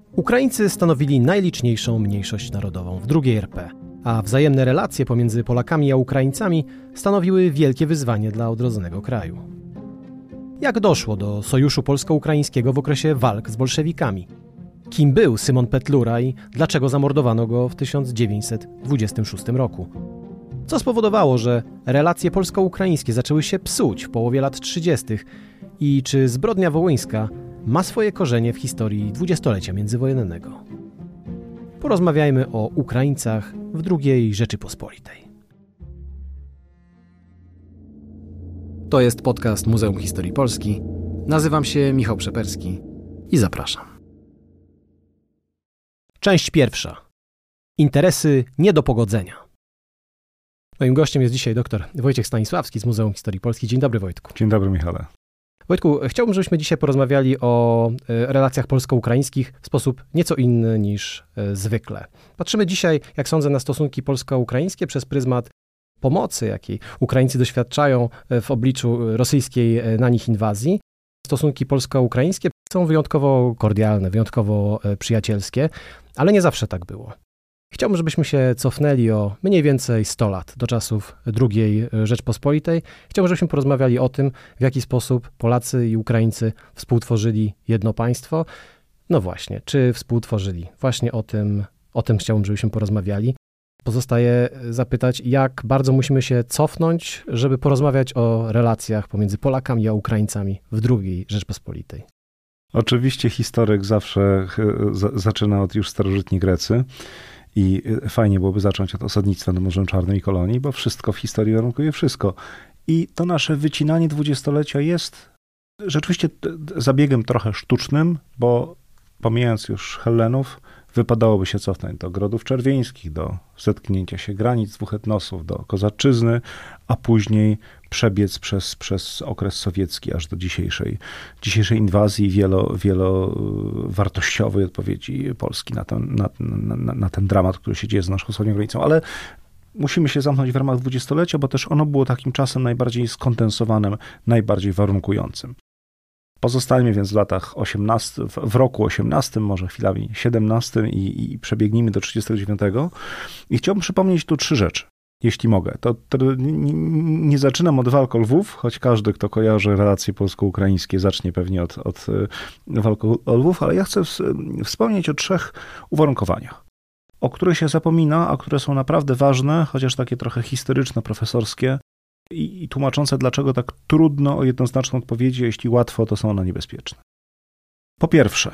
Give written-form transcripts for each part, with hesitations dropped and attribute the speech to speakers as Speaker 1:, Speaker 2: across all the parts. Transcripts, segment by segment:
Speaker 1: Ukraińcy stanowili najliczniejszą mniejszość narodową w II RP, a wzajemne relacje pomiędzy Polakami a Ukraińcami stanowiły wielkie wyzwanie dla odrodzonego kraju. Jak doszło do sojuszu polsko-ukraińskiego w okresie walk z bolszewikami? Kim był Szymon Petlura i dlaczego zamordowano go w 1926 roku? Co spowodowało, że relacje polsko-ukraińskie zaczęły się psuć w połowie lat 30. i czy zbrodnia wołyńska ma swoje korzenie w historii dwudziestolecia międzywojennego? Porozmawiajmy o Ukraińcach w II Rzeczypospolitej. To jest podcast Muzeum Historii Polski. Nazywam się Michał Przeperski i zapraszam. Część pierwsza. Interesy nie do pogodzenia. Moim gościem jest dzisiaj dr Wojciech Stanisławski z Muzeum Historii Polski. Dzień dobry, Wojtku.
Speaker 2: Dzień dobry, Michale.
Speaker 1: Wojtku, chciałbym, żebyśmy dzisiaj porozmawiali o relacjach polsko-ukraińskich w sposób nieco inny niż zwykle. Patrzymy dzisiaj, jak sądzę, na stosunki polsko-ukraińskie przez pryzmat pomocy, jakiej Ukraińcy doświadczają w obliczu rosyjskiej na nich inwazji. Stosunki polsko-ukraińskie są wyjątkowo kordialne, wyjątkowo przyjacielskie, ale nie zawsze tak było. Chciałbym, żebyśmy się cofnęli o mniej więcej 100 lat do czasów II Rzeczpospolitej. Chciałbym, żebyśmy porozmawiali o tym, w jaki sposób Polacy i Ukraińcy współtworzyli jedno państwo. No właśnie, czy współtworzyli? Właśnie o tym chciałbym, żebyśmy porozmawiali. Pozostaje zapytać, jak bardzo musimy się cofnąć, żeby porozmawiać o relacjach pomiędzy Polakami a Ukraińcami w II Rzeczpospolitej.
Speaker 2: Oczywiście historyk zawsze zaczyna od już starożytni Grecy i fajnie byłoby zacząć od osadnictwa nad Morzem Czarnym i kolonii, bo wszystko w historii warunkuje wszystko. I to nasze wycinanie dwudziestolecia jest rzeczywiście zabiegiem trochę sztucznym, bo pomijając już Hellenów, wypadałoby się cofnąć do Grodów Czerwieńskich, do zetknięcia się granic dwóch etnosów, do kozaczyzny, a później przebiec przez okres sowiecki aż do dzisiejszej inwazji wielowartościowej odpowiedzi Polski na ten dramat, który się dzieje z naszą wschodnią granicą. Ale musimy się zamknąć w ramach dwudziestolecia, bo też ono było takim czasem najbardziej skondensowanym, najbardziej warunkującym. Pozostańmy więc w roku 18, może chwilami 17 i przebiegnijmy do 39. I chciałbym przypomnieć tu 3 rzeczy, jeśli mogę. To nie zaczynam od walk o Lwów, choć każdy, kto kojarzy relacje polsko-ukraińskie, zacznie pewnie od walk o Lwów, ale ja chcę wspomnieć o 3 uwarunkowaniach, o których się zapomina, a które są naprawdę ważne, chociaż takie trochę historyczno-profesorskie, i tłumaczące, dlaczego tak trudno o jednoznaczną odpowiedź, jeśli łatwo, to są one niebezpieczne. Po pierwsze,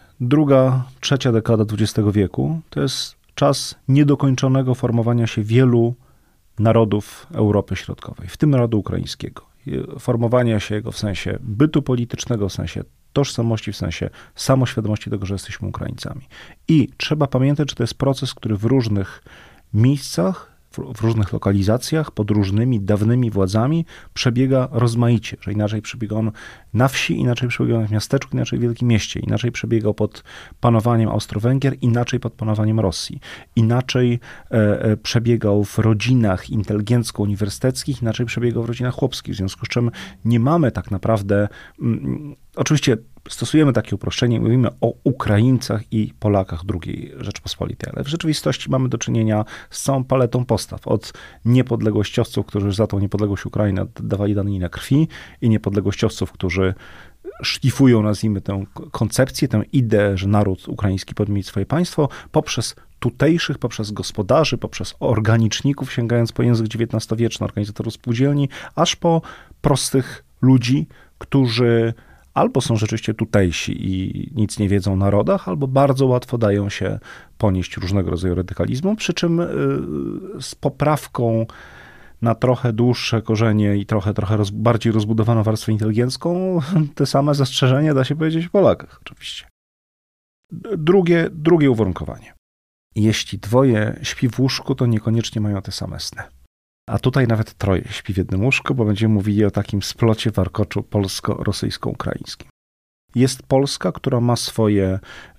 Speaker 2: trzecia dekada XX wieku to jest czas niedokończonego formowania się wielu narodów Europy Środkowej, w tym narodu ukraińskiego. Formowania się jego w sensie bytu politycznego, w sensie tożsamości, w sensie samoświadomości tego, że jesteśmy Ukraińcami. I trzeba pamiętać, że to jest proces, który w różnych miejscach, w różnych lokalizacjach, pod różnymi dawnymi władzami przebiega rozmaicie, że inaczej przebiega on na wsi, inaczej przebiegał w miasteczku, inaczej w wielkim mieście, inaczej przebiegał pod panowaniem Austro-Węgier, inaczej pod panowaniem Rosji, inaczej przebiegał w rodzinach inteligencko-uniwersyteckich, inaczej przebiegał w rodzinach chłopskich, w związku z czym nie mamy tak naprawdę, oczywiście stosujemy takie uproszczenie, mówimy o Ukraińcach i Polakach II Rzeczpospolitej, ale w rzeczywistości mamy do czynienia z całą paletą postaw, od niepodległościowców, którzy za tą niepodległość Ukrainy oddawali daninę krwi, i niepodległościowców, którzy szlifują, nazwijmy, tę koncepcję, tę ideę, że naród ukraiński powinien mieć swoje państwo, poprzez tutejszych, poprzez gospodarzy, poprzez organiczników, sięgając po język XIX-wieczny, organizatorów spółdzielni, aż po prostych ludzi, którzy albo są rzeczywiście tutejsi i nic nie wiedzą o narodach, albo bardzo łatwo dają się ponieść różnego rodzaju radykalizmu, przy czym z poprawką na trochę dłuższe korzenie i trochę bardziej rozbudowaną warstwę inteligencką, te same zastrzeżenia da się powiedzieć o Polakach oczywiście. Drugie uwarunkowanie. Jeśli 2 śpi w łóżku, to niekoniecznie mają te same sny. A tutaj nawet 3 śpi w jednym łóżku, bo będziemy mówili o takim splocie warkoczu polsko-rosyjsko-ukraińskim. Jest Polska, która ma swoje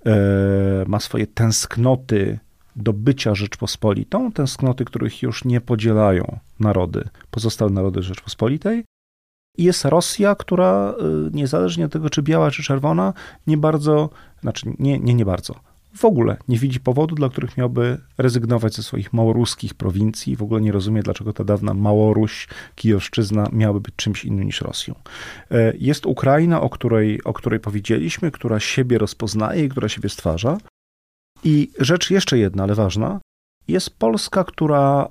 Speaker 2: tęsknoty do bycia Rzeczpospolitą, tęsknoty, których już nie podzielają pozostałe narody Rzeczpospolitej, I jest Rosja, która niezależnie od tego, czy biała, czy czerwona, nie bardzo, nie bardzo, w ogóle nie widzi powodu, dla których miałby rezygnować ze swoich małoruskich prowincji. W ogóle nie rozumie, dlaczego ta dawna Małoruś, Kijowszczyzna miałaby być czymś innym niż Rosją. Jest Ukraina, o której powiedzieliśmy, która siebie rozpoznaje i która siebie stwarza. I rzecz jeszcze jedna, ale ważna, jest Polska, która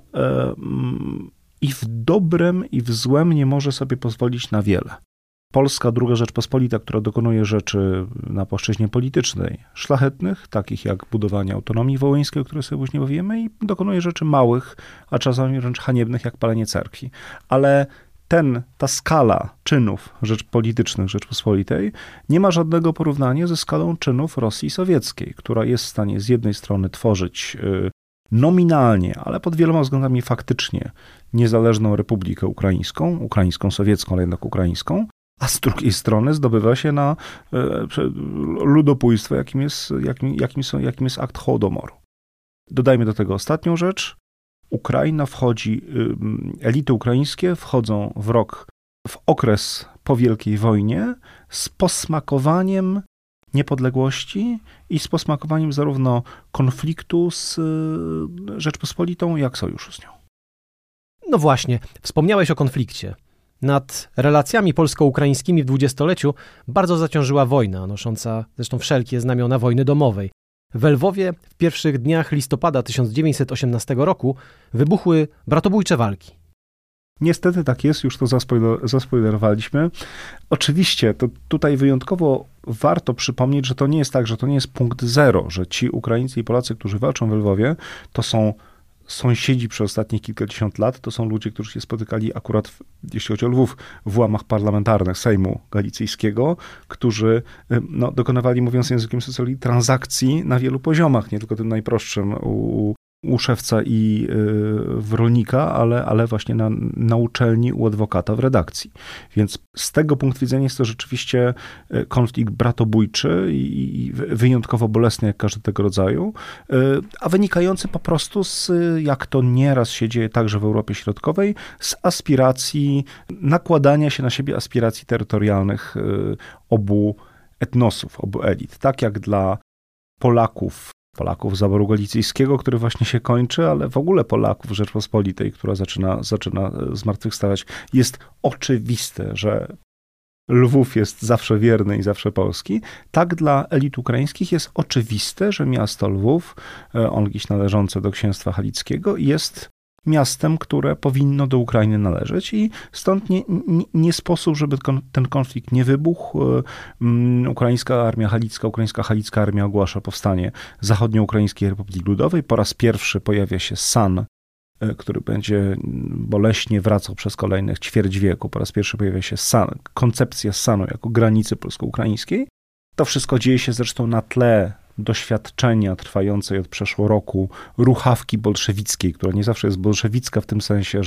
Speaker 2: i w dobrem, i w złem nie może sobie pozwolić na wiele. Polska, II Rzeczpospolita, która dokonuje rzeczy na płaszczyźnie politycznej szlachetnych, takich jak budowanie autonomii wołyńskiej, o której sobie później powiemy, i dokonuje rzeczy małych, a czasami wręcz haniebnych, jak palenie cerkwi. Ale ta skala czynów politycznych Rzeczpospolitej nie ma żadnego porównania ze skalą czynów Rosji sowieckiej, która jest w stanie z jednej strony tworzyć nominalnie, ale pod wieloma względami faktycznie niezależną Republikę Ukraińską sowiecką, ale jednak ukraińską, a z drugiej strony zdobywa się na ludobójstwo, jakim jest akt Hołodomoru. Dodajmy do tego ostatnią rzecz. Ukraina elity ukraińskie wchodzą w okres po Wielkiej Wojnie z posmakowaniem niepodległości i z posmakowaniem zarówno konfliktu z Rzeczpospolitą, jak sojuszu z nią.
Speaker 1: No właśnie, wspomniałeś o konflikcie. Nad relacjami polsko-ukraińskimi w dwudziestoleciu bardzo zaciążyła wojna, nosząca zresztą wszelkie znamiona wojny domowej. W Lwowie w pierwszych dniach listopada 1918 roku wybuchły bratobójcze walki.
Speaker 2: Niestety tak jest, już to zaspoilerowaliśmy. Oczywiście, to tutaj wyjątkowo warto przypomnieć, że to nie jest tak, że to nie jest punkt zero, że ci Ukraińcy i Polacy, którzy walczą w Lwowie, to są sąsiedzi przez ostatnich kilkadziesiąt lat, to są ludzie, którzy się spotykali akurat, jeśli chodzi o Lwów, w łamach parlamentarnych Sejmu Galicyjskiego, którzy dokonywali, mówiąc językiem socjologii, transakcji na wielu poziomach, nie tylko tym najprostszym u szewca i w rolnika, ale właśnie na uczelni, u adwokata w redakcji. Więc z tego punktu widzenia jest to rzeczywiście konflikt bratobójczy i wyjątkowo bolesny jak każdy tego rodzaju, a wynikający po prostu z, jak to nieraz się dzieje także w Europie Środkowej, z aspiracji, nakładania się na siebie aspiracji terytorialnych obu etnosów, obu elit. Tak jak dla Polaków zaboru galicyjskiego, który właśnie się kończy, ale w ogóle Polaków Rzeczpospolitej, która zaczyna zmartwychwstawać. Jest oczywiste, że Lwów jest zawsze wierny i zawsze polski. Tak dla elit ukraińskich jest oczywiste, że miasto Lwów, ongiś należące do księstwa halickiego, jest miastem, które powinno do Ukrainy należeć i stąd nie sposób, żeby ten konflikt nie wybuchł. Ukraińska halicka armia ogłasza powstanie Zachodnioukraińskiej Republiki Ludowej. Po raz pierwszy pojawia się san, który będzie boleśnie wracał przez kolejnych ćwierć wieku. Po raz pierwszy pojawia się koncepcja sanu jako granicy polsko-ukraińskiej. To wszystko dzieje się zresztą na tle doświadczenia trwającej od przeszło roku ruchawki bolszewickiej, która nie zawsze jest bolszewicka w tym sensie,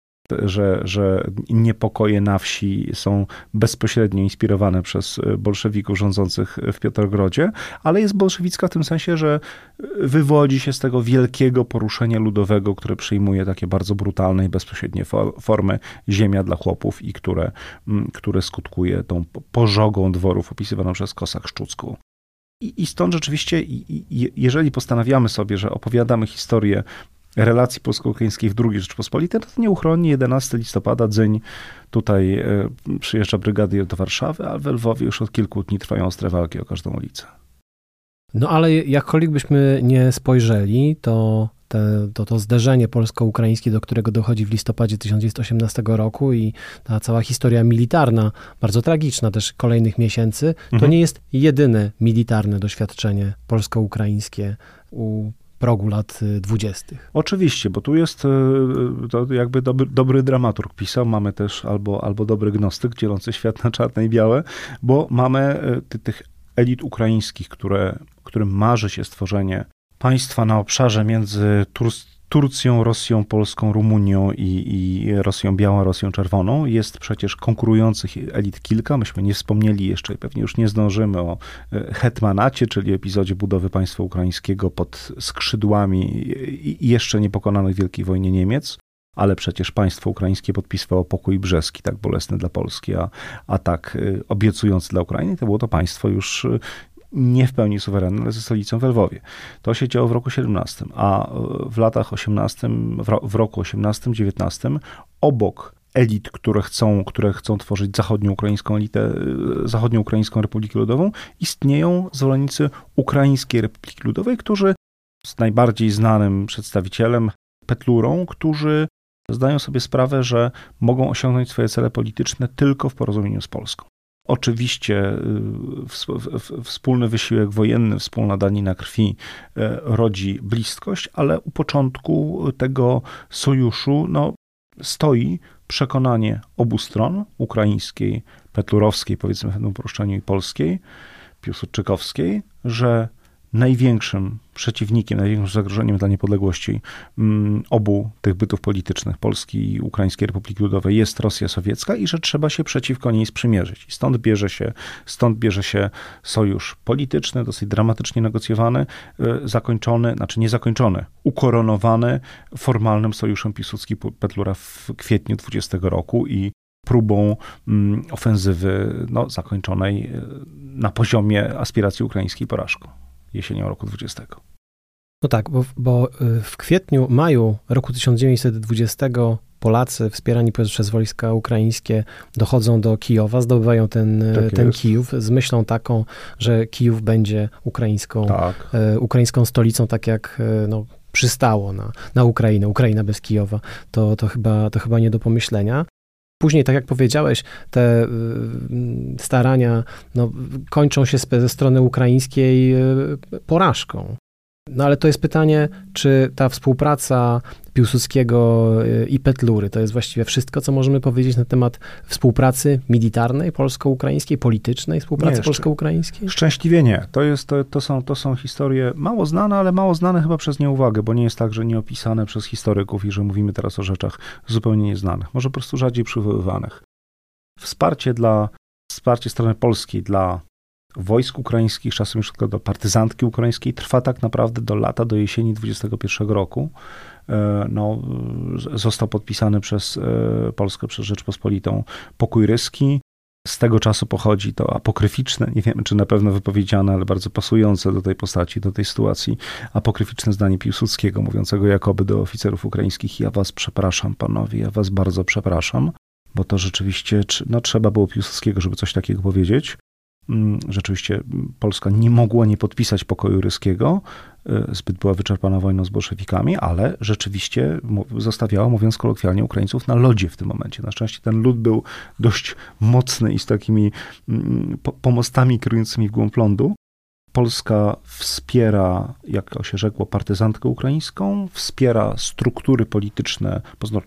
Speaker 2: że niepokoje na wsi są bezpośrednio inspirowane przez bolszewików rządzących w Piotrogrodzie, ale jest bolszewicka w tym sensie, że wywodzi się z tego wielkiego poruszenia ludowego, które przyjmuje takie bardzo brutalne i bezpośrednie formy ziemia dla chłopów i które skutkuje tą pożogą dworów opisywaną przez Kossak Szczucką. I stąd rzeczywiście, jeżeli postanawiamy sobie, że opowiadamy historię relacji polsko-ukraińskiej w II Rzeczpospolitej, to nieuchronnie 11 listopada, dzień tutaj przyjeżdża brygadier do Warszawy, a w Lwowie już od kilku dni trwają ostre walki o każdą ulicę.
Speaker 1: No ale jakkolwiek byśmy nie spojrzeli, to zderzenie polsko-ukraińskie, do którego dochodzi w listopadzie 1918 roku i ta cała historia militarna, bardzo tragiczna też kolejnych miesięcy, to nie jest jedyne militarne doświadczenie polsko-ukraińskie u progu lat 20.
Speaker 2: Oczywiście, bo tu jest to jakby dobry dramaturg pisał, mamy też albo dobry gnostyk dzielący świat na czarne i białe, bo mamy tych elit ukraińskich, którym marzy się stworzenie państwa na obszarze między Turcją, Rosją, Polską, Rumunią i Rosją Białą, Rosją Czerwoną. Jest przecież konkurujących elit kilka. Myśmy nie wspomnieli jeszcze i pewnie już nie zdążymy o hetmanacie, czyli epizodzie budowy państwa ukraińskiego pod skrzydłami i jeszcze niepokonanych w Wielkiej Wojnie Niemiec. ale przecież państwo ukraińskie podpisywało pokój brzeski, tak bolesny dla Polski, a tak obiecujący dla Ukrainy, to było to państwo już nie w pełni suwerenne, ale ze stolicą w Lwowie. To się działo w roku 17, a w latach 18, w roku 18-19 obok elit, które chcą tworzyć zachodnioukraińską elitę, zachodnioukraińską Republikę Ludową, istnieją zwolennicy Ukraińskiej Republiki Ludowej, którzy z najbardziej znanym przedstawicielem Petlurą, którzy zdają sobie sprawę, że mogą osiągnąć swoje cele polityczne tylko w porozumieniu z Polską. Oczywiście wspólny wysiłek wojenny, wspólna danina krwi rodzi bliskość, ale u początku tego sojuszu stoi przekonanie obu stron, ukraińskiej, petlurowskiej, powiedzmy w tym uproszczeniu, i polskiej, piłsudczykowskiej, że największym przeciwnikiem, największym zagrożeniem dla niepodległości obu tych bytów politycznych, Polski i Ukraińskiej Republiki Ludowej, jest Rosja sowiecka i że trzeba się przeciwko niej sprzymierzyć. I stąd bierze się sojusz polityczny, dosyć dramatycznie negocjowany, ukoronowany formalnym sojuszem Piłsudski-Petlura w kwietniu 20 roku i próbą ofensywy zakończonej na poziomie aspiracji ukraińskiej porażką jesienią roku 20.
Speaker 1: No tak, bo w maju roku 1920 Polacy wspierani przez wojska ukraińskie dochodzą do Kijowa, zdobywają ten Kijów z myślą taką, że Kijów będzie ukraińską stolicą, tak jak przystało na Ukrainę. Ukraina bez Kijowa to chyba nie do pomyślenia. Później, tak jak powiedziałeś, te starania kończą się ze strony ukraińskiej porażką. No ale to jest pytanie, czy ta współpraca Piłsudskiego i Petlury to jest właściwie wszystko, co możemy powiedzieć na temat współpracy militarnej polsko-ukraińskiej, politycznej współpracy polsko-ukraińskiej?
Speaker 2: Szczęśliwie nie. To są historie mało znane, ale mało znane chyba przez nieuwagę, bo nie jest tak, że nie opisane przez historyków i że mówimy teraz o rzeczach zupełnie nieznanych, może po prostu rzadziej przywoływanych. Wsparcie strony polskiej dla wojsk ukraińskich, czasem już tylko do partyzantki ukraińskiej, trwa tak naprawdę do jesieni 21 roku. Został podpisany przez Polskę, przez Rzeczpospolitą pokój ryski. Z tego czasu pochodzi to apokryficzne, nie wiemy czy na pewno wypowiedziane, ale bardzo pasujące do tej postaci, do tej sytuacji, apokryficzne zdanie Piłsudskiego, mówiącego jakoby do oficerów ukraińskich: ja was przepraszam, panowie, ja was bardzo przepraszam, bo to rzeczywiście, trzeba było Piłsudskiego, żeby coś takiego powiedzieć. Rzeczywiście Polska nie mogła nie podpisać pokoju ryskiego, zbyt była wyczerpana wojną z bolszewikami, ale rzeczywiście zostawiała, mówiąc kolokwialnie, Ukraińców na lodzie w tym momencie. Na szczęście ten lód był dość mocny i z takimi pomostami kierującymi w głąb lądu. Polska wspiera, jak to się rzekło, partyzantkę ukraińską, wspiera struktury polityczne,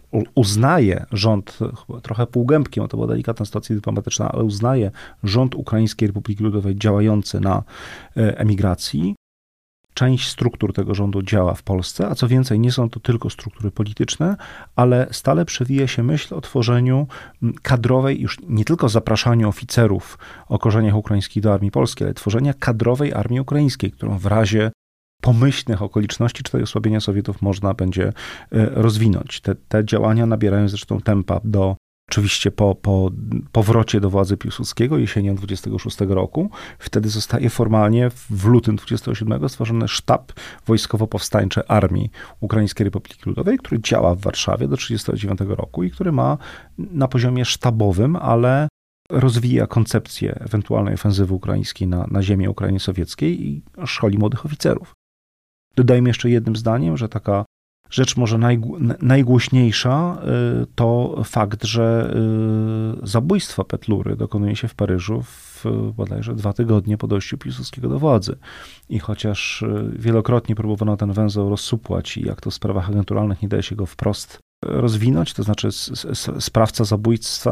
Speaker 2: uznaje rząd, trochę półgębkiem, to była delikatna sytuacja dyplomatyczna, ale uznaje rząd Ukraińskiej Republiki Ludowej działający na emigracji. Część struktur tego rządu działa w Polsce, a co więcej, nie są to tylko struktury polityczne, ale stale przewija się myśl o tworzeniu kadrowej, już nie tylko zapraszaniu oficerów o korzeniach ukraińskich do armii polskiej, ale tworzenia kadrowej armii ukraińskiej, którą w razie pomyślnych okoliczności czy osłabienia Sowietów można będzie rozwinąć. Te działania nabierają zresztą tempa oczywiście po powrocie do władzy Piłsudskiego jesienią 26 roku. Wtedy zostaje formalnie w lutym 27 stworzony sztab wojskowo-powstańczy Armii Ukraińskiej Republiki Ludowej, który działa w Warszawie do 39 roku i który ma na poziomie sztabowym, ale rozwija koncepcję ewentualnej ofensywy ukraińskiej na ziemię Ukrainy sowieckiej i szkoli młodych oficerów. Dodajmy jeszcze jednym zdaniem, że taka rzecz może najgłośniejsza to fakt, że zabójstwa Petlury dokonuje się w Paryżu w bodajże 2 tygodnie po dojściu Piłsudskiego do władzy. I chociaż wielokrotnie próbowano ten węzeł rozsupłać i jak to w sprawach agenturalnych nie daje się go wprost rozwinąć, to znaczy sprawca zabójstwa,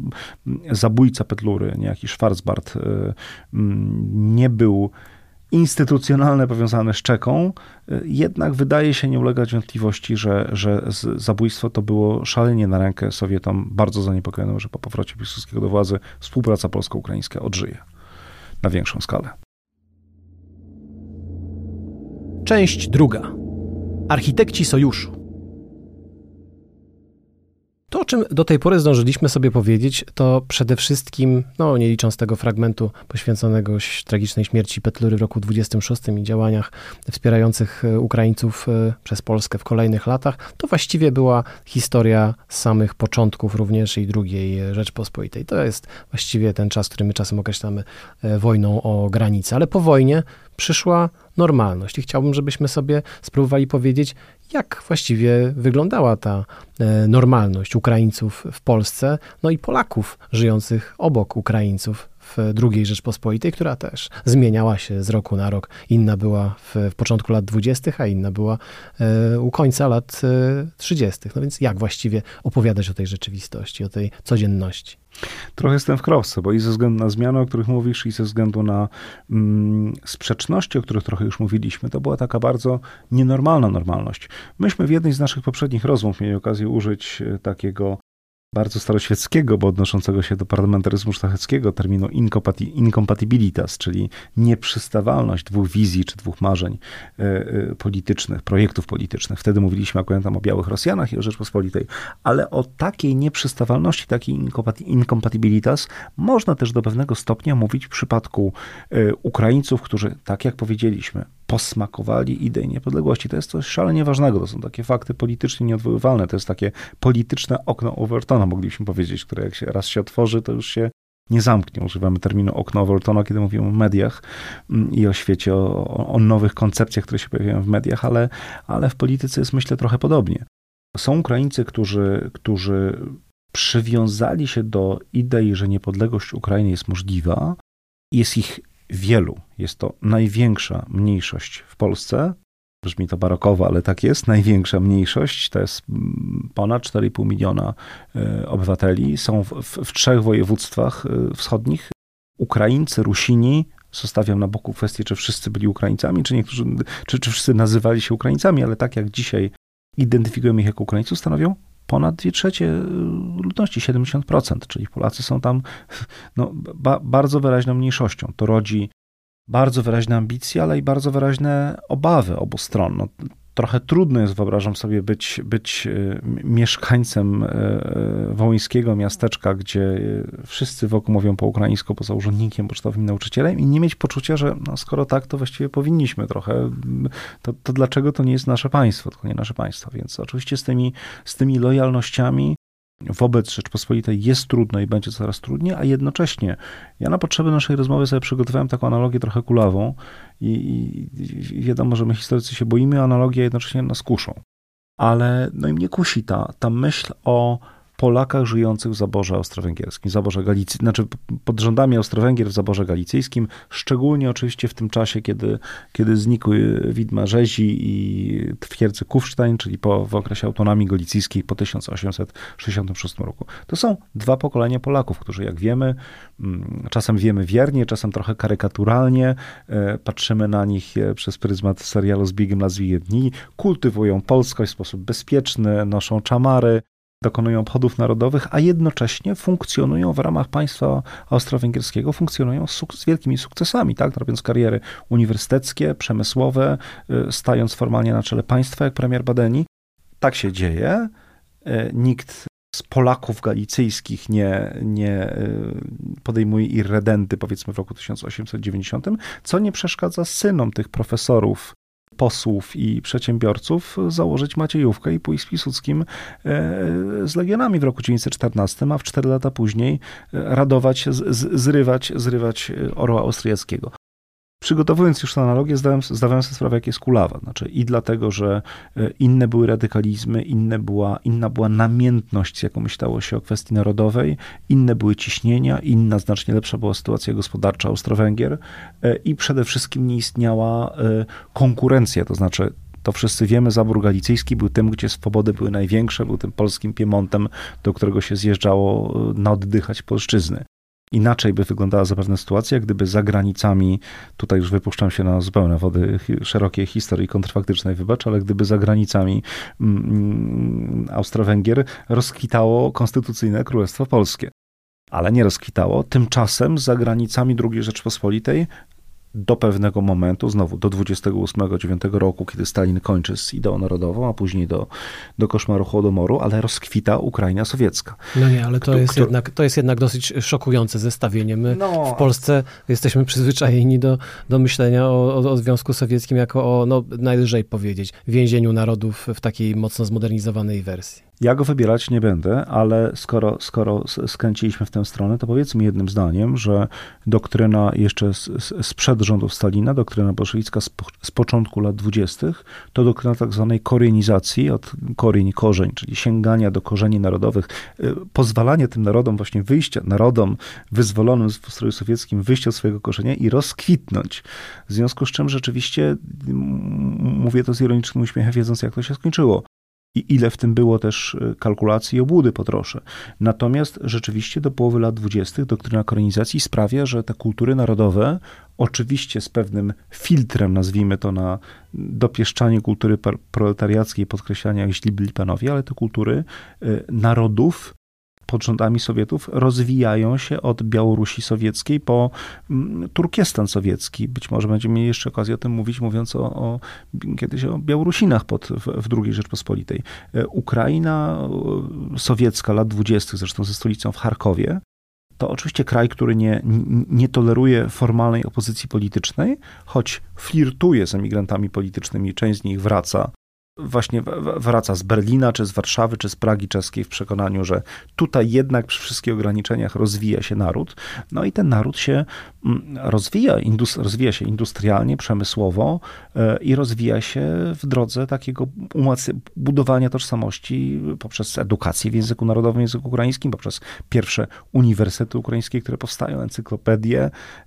Speaker 2: zabójca Petlury, niejaki Schwarzbart, nie był instytucjonalnie powiązane z Czeką, jednak wydaje się nie ulegać wątpliwości, że zabójstwo to było szalenie na rękę Sowietom, bardzo zaniepokojonym, że po powrocie Piłsudskiego do władzy współpraca polsko-ukraińska odżyje na większą skalę.
Speaker 1: Część druga. Architekci sojuszu. czym do tej pory zdążyliśmy sobie powiedzieć, to przede wszystkim, nie licząc tego fragmentu poświęconego tragicznej śmierci Petlury w roku 26 i działaniach wspierających Ukraińców przez Polskę w kolejnych latach, to właściwie była historia z samych początków również i II Rzeczpospolitej. To jest właściwie ten czas, który my czasem określamy wojną o granice, ale po wojnie przyszła normalność i chciałbym, żebyśmy sobie spróbowali powiedzieć, jak właściwie wyglądała ta normalność Ukraińców w Polsce, i Polaków żyjących obok Ukraińców w II Rzeczpospolitej, która też zmieniała się z roku na rok. Inna była w początku lat 20., a inna była u końca lat 30. No więc jak właściwie opowiadać o tej rzeczywistości, o tej codzienności?
Speaker 2: Trochę jestem w kropce, bo i ze względu na zmiany, o których mówisz, i ze względu na sprzeczności, o których trochę już mówiliśmy, to była taka bardzo nienormalna normalność. Myśmy w jednej z naszych poprzednich rozmów mieli okazję użyć takiego bardzo staroświeckiego, bo odnoszącego się do parlamentaryzmu szlacheckiego terminu incompatibilitas, czyli nieprzystawalność dwóch wizji czy dwóch marzeń politycznych, projektów politycznych. Wtedy mówiliśmy akurat tam o białych Rosjanach i o Rzeczpospolitej, ale o takiej nieprzystawalności, takiej incompatibilitas można też do pewnego stopnia mówić w przypadku Ukraińców, którzy, tak jak powiedzieliśmy, posmakowali idei niepodległości. To jest coś szalenie ważnego. To są takie fakty politycznie nieodwoływalne. To jest takie polityczne okno Overtona, moglibyśmy powiedzieć, które jak się raz się otworzy, to już się nie zamknie. Używamy terminu okno Overtona, kiedy mówimy o mediach i o świecie, o nowych koncepcjach, które się pojawiają w mediach, ale w polityce jest, myślę, trochę podobnie. Są Ukraińcy, którzy przywiązali się do idei, że niepodległość Ukrainy jest możliwa. Jest ich wielu. Jest to największa mniejszość w Polsce. Brzmi to barokowo, ale tak jest. Największa mniejszość to jest ponad 4,5 miliona obywateli. Są w 3 województwach wschodnich. Ukraińcy, Rusini, zostawiam na boku kwestię, czy wszyscy byli Ukraińcami, czy niektórzy, czy wszyscy nazywali się Ukraińcami, ale tak jak dzisiaj identyfikujemy ich jako Ukraińców, stanowią ponad 2/3 ludności, 70%, czyli Polacy są tam bardzo wyraźną mniejszością. To rodzi bardzo wyraźne ambicje, ale i bardzo wyraźne obawy obu stron. Trochę trudno jest, wyobrażam sobie, być mieszkańcem wołyńskiego miasteczka, gdzie wszyscy wokół mówią po ukraińsku, poza urzędnikiem pocztowym i nauczycielem, i nie mieć poczucia, że skoro tak, to właściwie powinniśmy trochę. To dlaczego to nie jest nasze państwo, tylko nie nasze państwo. Więc oczywiście z tymi lojalnościami wobec Rzeczpospolitej jest trudno i będzie coraz trudniej, a jednocześnie ja na potrzeby naszej rozmowy sobie przygotowałem taką analogię trochę kulawą i wiadomo, że my historycy się boimy, analogia jednocześnie nas kuszą. Ale i mnie kusi ta myśl o Polakach żyjących w zaborze austro-węgierskim, zaborze Galicji, znaczy pod rządami Austro-Węgier w zaborze galicyjskim, szczególnie oczywiście w tym czasie, kiedy znikły widma rzezi i twierdzy Kufstein, czyli w okresie autonomii galicyjskiej po 1866 roku. To są 2 pokolenia Polaków, którzy, jak wiemy, czasem wiemy wiernie, czasem trochę karykaturalnie, patrzymy na nich przez pryzmat serialu Zbigiem lat Zbigiem dni, kultywują polskość w sposób bezpieczny, noszą czamary, dokonują obchodów narodowych, a jednocześnie funkcjonują w ramach państwa austro-węgierskiego, funkcjonują z wielkimi sukcesami, tak? Robiąc kariery uniwersyteckie, przemysłowe, stając formalnie na czele państwa, jak premier Badeni. Tak się dzieje. Nikt z Polaków galicyjskich nie podejmuje irredenty, powiedzmy w roku 1890, co nie przeszkadza synom tych profesorów, posłów i przedsiębiorców założyć Maciejówkę i pójść z Piłsudskim z Legionami w roku 1914, a w 4 lata później radować, zrywać orła austriackiego. Przygotowując już tę analogię, zdawałem sobie sprawę, jak jest kulawa. Znaczy i dlatego, że inne były radykalizmy, inna była namiętność, z jaką myślało się o kwestii narodowej, inne były ciśnienia, inna, znacznie lepsza była sytuacja gospodarcza Austro-Węgier i przede wszystkim nie istniała konkurencja, to znaczy to wszyscy wiemy, zabór galicyjski był tym, gdzie swobody były największe, był tym polskim Piemontem, do którego się zjeżdżało naoddychać polszczyzny. Inaczej by wyglądała zapewne sytuacja, gdyby za granicami, tutaj już wypuszczam się na zupełne wody szerokiej historii kontrfaktycznej, wybacz, ale gdyby za granicami Austro-Węgier rozkwitało konstytucyjne Królestwo Polskie. Ale nie rozkwitało. Tymczasem za granicami II Rzeczpospolitej do pewnego momentu, znowu do 28-9 roku, kiedy Stalin kończy z ideą narodową, a później do koszmaru Hołodomoru, ale rozkwita Ukraina sowiecka.
Speaker 1: No nie, ale to jest jednak dosyć szokujące zestawienie. My w Polsce jesteśmy przyzwyczajeni do myślenia o Związku Sowieckim jako o, najlżej powiedzieć, więzieniu narodów w takiej mocno zmodernizowanej wersji.
Speaker 2: Ja go wybierać nie będę, ale skoro skręciliśmy w tę stronę, to powiedzmy jednym zdaniem, że doktryna jeszcze sprzed rządów Stalina, doktryna bolszewicka z początku lat 20., to doktryna tak zwanej koreenizacji, od korzeń, czyli sięgania do korzeni narodowych, pozwalanie tym narodom właśnie narodom wyzwolonym w ustroju sowieckim wyjść od swojego korzenia i rozkwitnąć. W związku z czym rzeczywiście, mówię to z ironicznym uśmiechem, wiedząc jak to się skończyło. I ile w tym było też kalkulacji i obłudy po trosze. Natomiast rzeczywiście do połowy lat 20. doktryna koreenizacji sprawia, że te kultury narodowe, oczywiście z pewnym filtrem, nazwijmy to, na dopieszczanie kultury proletariackiej, podkreślania jak źli byli panowie, ale te kultury narodów pod rządami Sowietów rozwijają się od Białorusi sowieckiej po Turkestan sowiecki. Być może będziemy mieli jeszcze okazję o tym mówić, mówiąc kiedyś o Białorusinach w II Rzeczpospolitej. Ukraina sowiecka lat 20., zresztą ze stolicą w Charkowie, to oczywiście kraj, który nie toleruje formalnej opozycji politycznej, choć flirtuje z emigrantami politycznymi, część z nich wraca z Berlina, czy z Warszawy, czy z Pragi czeskiej w przekonaniu, że tutaj jednak przy wszystkich ograniczeniach rozwija się naród. No i ten naród się rozwija się industrialnie, przemysłowo i rozwija się w drodze takiego budowania tożsamości poprzez edukację w języku narodowym, w języku ukraińskim, poprzez pierwsze uniwersytety ukraińskie, które powstają, encyklopedie,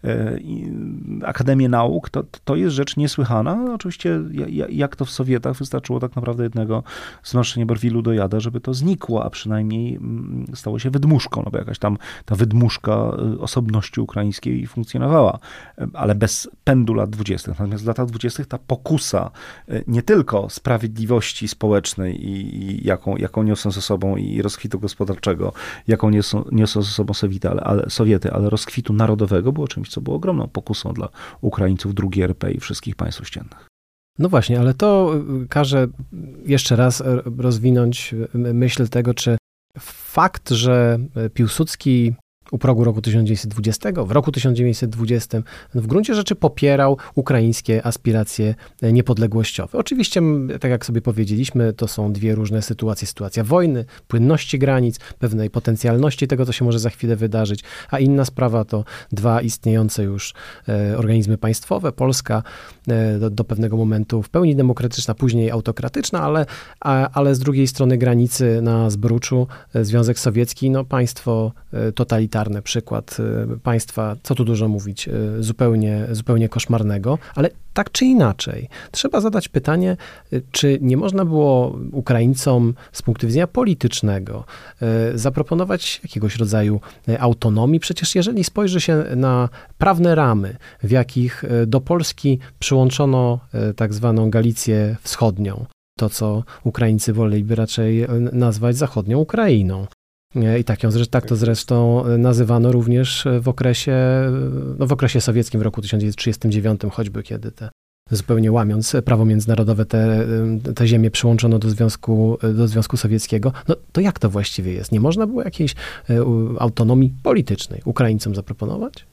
Speaker 2: Akademie Nauk. To jest rzecz niesłychana. Oczywiście jak to w Sowietach wystarczyło tak naprawdę jednego zmarszczenia brwi ludojada, żeby to znikło, a przynajmniej stało się wydmuszką, bo jakaś tam ta wydmuszka osobności ukraińskiej funkcjonowała, ale bez pędu lat 20. Natomiast w latach 20. ta pokusa nie tylko sprawiedliwości społecznej i jaką niosą ze sobą i rozkwitu gospodarczego, jaką niosą ze sobą Sowiety, ale rozkwitu narodowego było czymś, co było ogromną pokusą dla Ukraińców II RP i wszystkich państw ościennych.
Speaker 1: No właśnie, ale to każe jeszcze raz rozwinąć myśl tego, czy fakt, że Piłsudski u progu roku 1920, w roku 1920 w gruncie rzeczy popierał ukraińskie aspiracje niepodległościowe. Oczywiście, tak jak sobie powiedzieliśmy, to są dwie różne sytuacje. Sytuacja wojny, płynności granic, pewnej potencjalności tego, co się może za chwilę wydarzyć, a inna sprawa to dwa istniejące już organizmy państwowe. Polska do pewnego momentu w pełni demokratyczna, później autokratyczna, ale z drugiej strony granicy na Zbruczu Związek Sowiecki, państwo totalitarne, przykład państwa, co tu dużo mówić, zupełnie koszmarnego, ale tak czy inaczej, trzeba zadać pytanie, czy nie można było Ukraińcom z punktu widzenia politycznego zaproponować jakiegoś rodzaju autonomii? Przecież jeżeli spojrzy się na prawne ramy, w jakich do Polski przyłączono tak zwaną Galicję Wschodnią, to co Ukraińcy woleliby raczej nazwać zachodnią Ukrainą. I tak to zresztą nazywano również w okresie sowieckim, w roku 1939, choćby kiedy zupełnie łamiąc prawo międzynarodowe, te ziemie przyłączono do Związku Sowieckiego. To jak to właściwie jest? Nie można było jakiejś autonomii politycznej Ukraińcom zaproponować?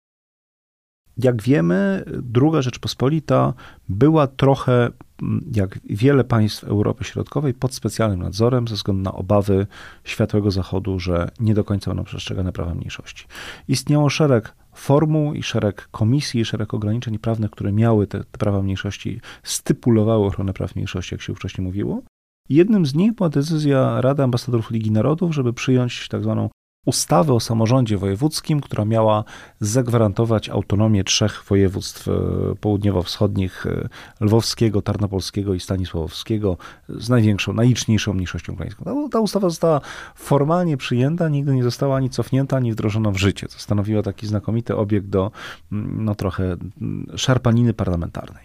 Speaker 2: Jak wiemy, II Rzeczpospolita była trochę, jak wiele państw Europy Środkowej, pod specjalnym nadzorem ze względu na obawy światłego Zachodu, że nie do końca będą przestrzegane prawa mniejszości. Istniało szereg formuł i szereg komisji, i szereg ograniczeń prawnych, które miały te prawa mniejszości, stypulowały ochronę praw mniejszości, jak się wcześniej mówiło. I jednym z nich była decyzja Rady Ambasadorów Ligi Narodów, żeby przyjąć tak zwaną ustawę o samorządzie wojewódzkim, która miała zagwarantować autonomię 3 województw południowo-wschodnich, lwowskiego, tarnopolskiego i stanisławowskiego, z najliczniejszą mniejszością ukraińską. Ta ustawa została formalnie przyjęta, nigdy nie została ani cofnięta, ani wdrożona w życie, co stanowiło taki znakomity obiekt do trochę szarpaniny parlamentarnej.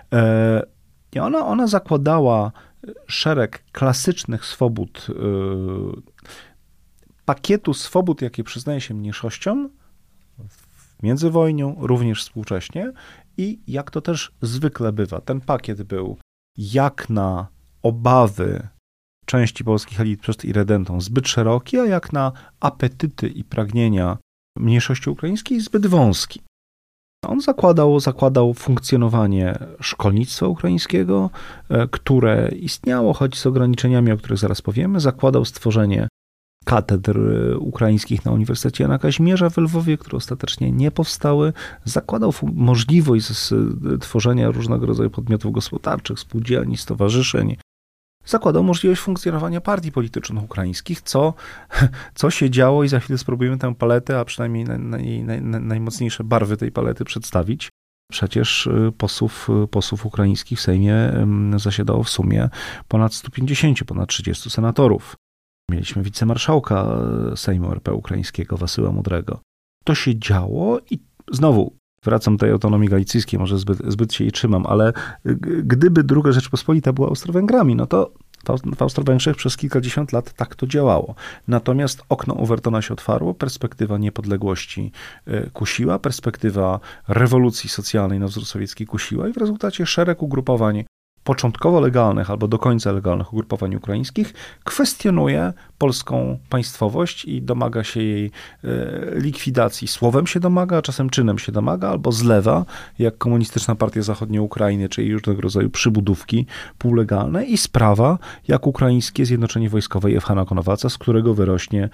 Speaker 2: I ona zakładała szereg klasycznych swobód, pakietu swobód, jakie przyznaje się mniejszościom, w międzywojniu, również współcześnie i jak to też zwykle bywa, ten pakiet był jak na obawy części polskich elit przed irredentom zbyt szeroki, a jak na apetyty i pragnienia mniejszości ukraińskiej zbyt wąski. On zakładał funkcjonowanie szkolnictwa ukraińskiego, które istniało, choć z ograniczeniami, o których zaraz powiemy. Zakładał stworzenie katedr ukraińskich na Uniwersytecie Jana Kazimierza w Lwowie, które ostatecznie nie powstały. Zakładał możliwość tworzenia różnego rodzaju podmiotów gospodarczych, spółdzielni, stowarzyszeń. Zakładał możliwość funkcjonowania partii politycznych ukraińskich, co się działo i za chwilę spróbujemy tę paletę, a przynajmniej najmocniejsze barwy tej palety przedstawić. Przecież posłów ukraińskich w Sejmie zasiadało w sumie ponad 150, ponad 30 senatorów. Mieliśmy wicemarszałka Sejmu RP ukraińskiego, Wasyła Mudrego. To się działo i znowu wracam do tej autonomii galicyjskiej, może zbyt się jej trzymam, ale gdyby II Rzeczpospolita była Austro-Węgrami, no to w Austro-Węgrzech przez kilkadziesiąt lat tak to działało. Natomiast okno Overtona się otwarło, perspektywa niepodległości kusiła, perspektywa rewolucji socjalnej na wzór sowiecki kusiła i w rezultacie szereg ugrupowań początkowo legalnych albo do końca legalnych ugrupowań ukraińskich kwestionuje polską państwowość i domaga się jej likwidacji. Słowem się domaga, a czasem czynem się domaga, albo zlewa, jak Komunistyczna Partia Zachodniej Ukrainy, czyli różnego rodzaju przybudówki półlegalne i sprawa, jak ukraińskie Zjednoczenie Wojskowe Jewchana Konowaca, z którego wyrośnie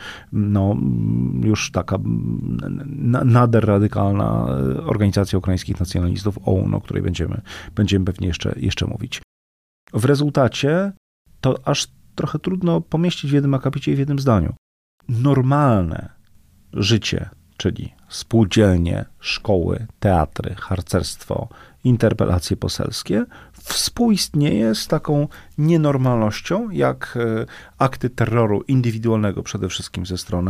Speaker 2: już taka nader radykalna organizacja ukraińskich nacjonalistów OUN, o której będziemy pewnie jeszcze mówić. W rezultacie to aż trochę trudno pomieścić w jednym akapicie i w jednym zdaniu. Normalne życie, czyli spółdzielnie, szkoły, teatry, harcerstwo, interpelacje poselskie, współistnieje z taką nienormalnością, jak akty terroru indywidualnego przede wszystkim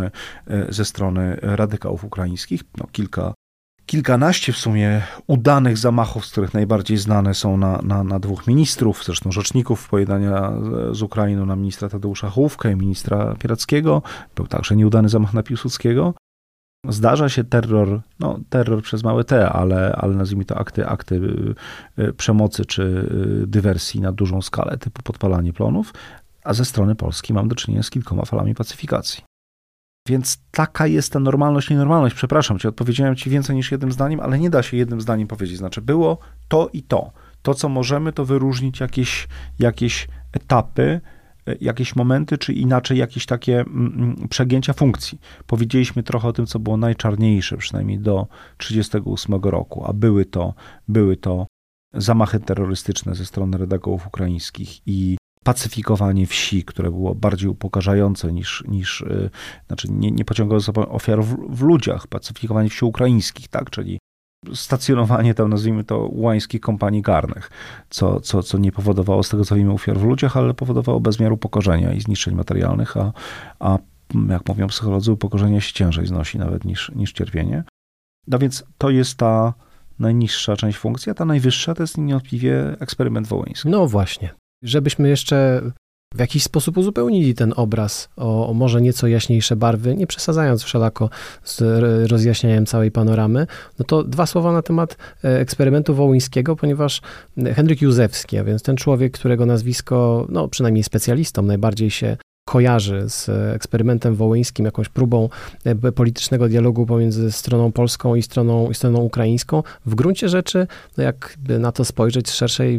Speaker 2: ze strony radykałów ukraińskich. Kilkanaście w sumie udanych zamachów, z których najbardziej znane są na dwóch ministrów, zresztą rzeczników pojednania z Ukrainą, na ministra Tadeusza Hołówkę i ministra Pierackiego. Był także nieudany zamach na Piłsudskiego. Zdarza się terror przez małe T, ale nazwijmy to akty przemocy czy dywersji na dużą skalę, typu podpalanie plonów, a ze strony Polski mam do czynienia z kilkoma falami pacyfikacji. Więc taka jest ta normalność, nienormalność. Przepraszam cię, odpowiedziałem ci więcej niż jednym zdaniem, ale nie da się jednym zdaniem powiedzieć. Znaczy było to i to. To, co możemy, to wyróżnić jakieś etapy, jakieś momenty, czy inaczej jakieś takie przegięcia funkcji. Powiedzieliśmy trochę o tym, co było najczarniejsze, przynajmniej do 1938 roku, a były to zamachy terrorystyczne ze strony radykałów ukraińskich i pacyfikowanie wsi, które było bardziej upokarzające niż znaczy nie pociągało za sobą ofiar w ludziach, pacyfikowanie wsi ukraińskich, tak, czyli stacjonowanie tam, nazwijmy to, łańskich kompanii garnych, co nie powodowało z tego, co wiemy, ofiar w ludziach, ale powodowało bezmiar upokorzenia i zniszczeń materialnych, a jak mówią psycholodzy, upokorzenie się ciężej znosi nawet niż cierpienie. No więc to jest ta najniższa część funkcji, a ta najwyższa to jest niewątpliwie eksperyment wołyński.
Speaker 1: No właśnie. Żebyśmy jeszcze w jakiś sposób uzupełnili ten obraz o może nieco jaśniejsze barwy, nie przesadzając wszelako z rozjaśnianiem całej panoramy, no to dwa słowa na temat eksperymentu wołyńskiego, ponieważ Henryk Józefski, a więc ten człowiek, którego nazwisko, no przynajmniej specjalistom najbardziej się kojarzy z eksperymentem wołyńskim, jakąś próbą politycznego dialogu pomiędzy stroną polską i stroną ukraińską. W gruncie rzeczy, no jak na to spojrzeć z szerszej,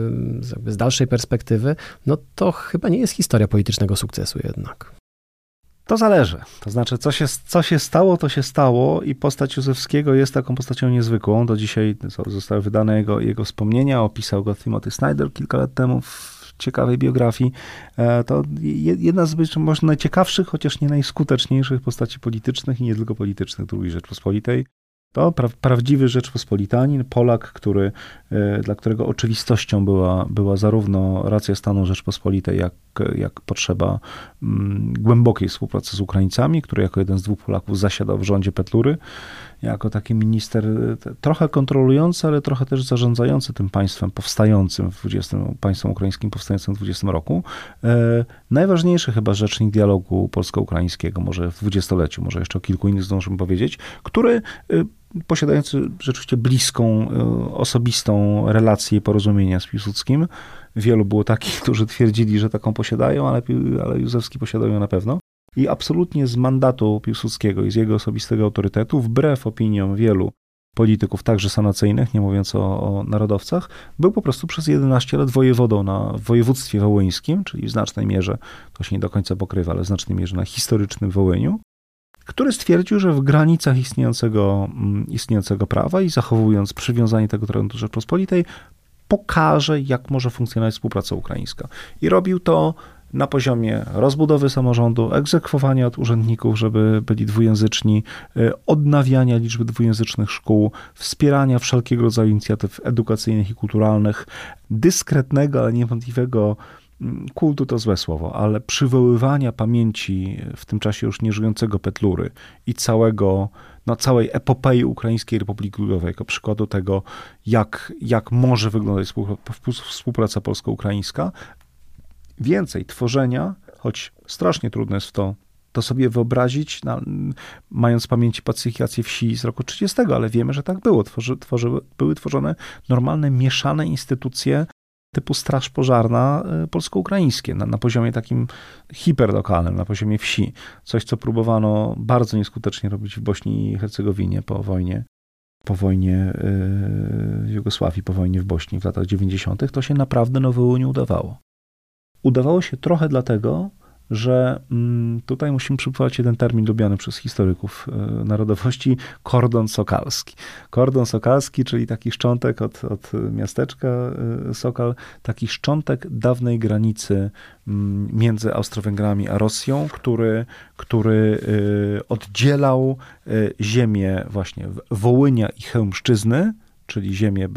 Speaker 1: z dalszej perspektywy, no to chyba nie jest historia politycznego sukcesu jednak.
Speaker 2: To zależy. To znaczy, co się stało, to się stało i postać Józefskiego jest taką postacią niezwykłą. Do dzisiaj zostały wydane jego wspomnienia, opisał go Timothy Snyder kilka lat temu w ciekawej biografii. To jedna z być może najciekawszych, chociaż nie najskuteczniejszych postaci politycznych i nie tylko politycznych II Rzeczpospolitej. To prawdziwy Rzeczpospolitanin, Polak, dla którego oczywistością była zarówno racja stanu Rzeczpospolitej, jak potrzeba głębokiej współpracy z Ukraińcami, który jako jeden z dwóch Polaków zasiadał w rządzie Petlury jako taki minister trochę kontrolujący, ale trochę też zarządzający tym państwem powstającym państwem ukraińskim powstającym w 20 roku. Najważniejszy chyba rzecznik dialogu polsko-ukraińskiego, może w dwudziestoleciu, może jeszcze o kilku innych zdążymy powiedzieć, który posiadający rzeczywiście bliską, osobistą relację i porozumienia z Piłsudskim. Wielu było takich, którzy twierdzili, że taką posiadają, ale Józefski posiadał ją na pewno. I absolutnie z mandatu Piłsudskiego i z jego osobistego autorytetu, wbrew opiniom wielu polityków, także sanacyjnych, nie mówiąc o narodowcach, był po prostu przez 11 lat wojewodą w województwie wołyńskim, czyli w znacznej mierze, to się nie do końca pokrywa, ale w znacznej mierze na historycznym Wołyniu, który stwierdził, że w granicach istniejącego prawa i zachowując przywiązanie tego terenu do Rzeczpospolitej, pokaże, jak może funkcjonować współpraca ukraińska. I robił to na poziomie rozbudowy samorządu, egzekwowania od urzędników, żeby byli dwujęzyczni, odnawiania liczby dwujęzycznych szkół, wspierania wszelkiego rodzaju inicjatyw edukacyjnych i kulturalnych, dyskretnego, ale niewątpliwego kultu to złe słowo, ale przywoływania pamięci w tym czasie już nieżyjącego Petlury i całej epopei Ukraińskiej Republiki Ludowej, jako przykładu tego, jak może wyglądać współpraca polsko-ukraińska. Więcej tworzenia, choć strasznie trudno jest to sobie wyobrazić, mając w pamięci pacyfikację wsi z roku 30, ale wiemy, że tak było. Były tworzone normalne, mieszane instytucje typu straż pożarna polsko-ukraińskie, na poziomie takim hiperlokalnym, na poziomie wsi. Coś, co próbowano bardzo nieskutecznie robić w Bośni i Hercegowinie po wojnie w Jugosławii, po wojnie w Bośni w latach 90. To się naprawdę na Wołyniu udawało. Udawało się trochę dlatego, że tutaj musimy przywołać jeden termin lubiany przez historyków narodowości, kordon sokalski. Kordon sokalski, czyli taki szczątek od miasteczka Sokal, taki szczątek dawnej granicy między Austro-Węgrami a Rosją, który oddzielał ziemię właśnie Wołynia i Chełmszczyzny, czyli ziemię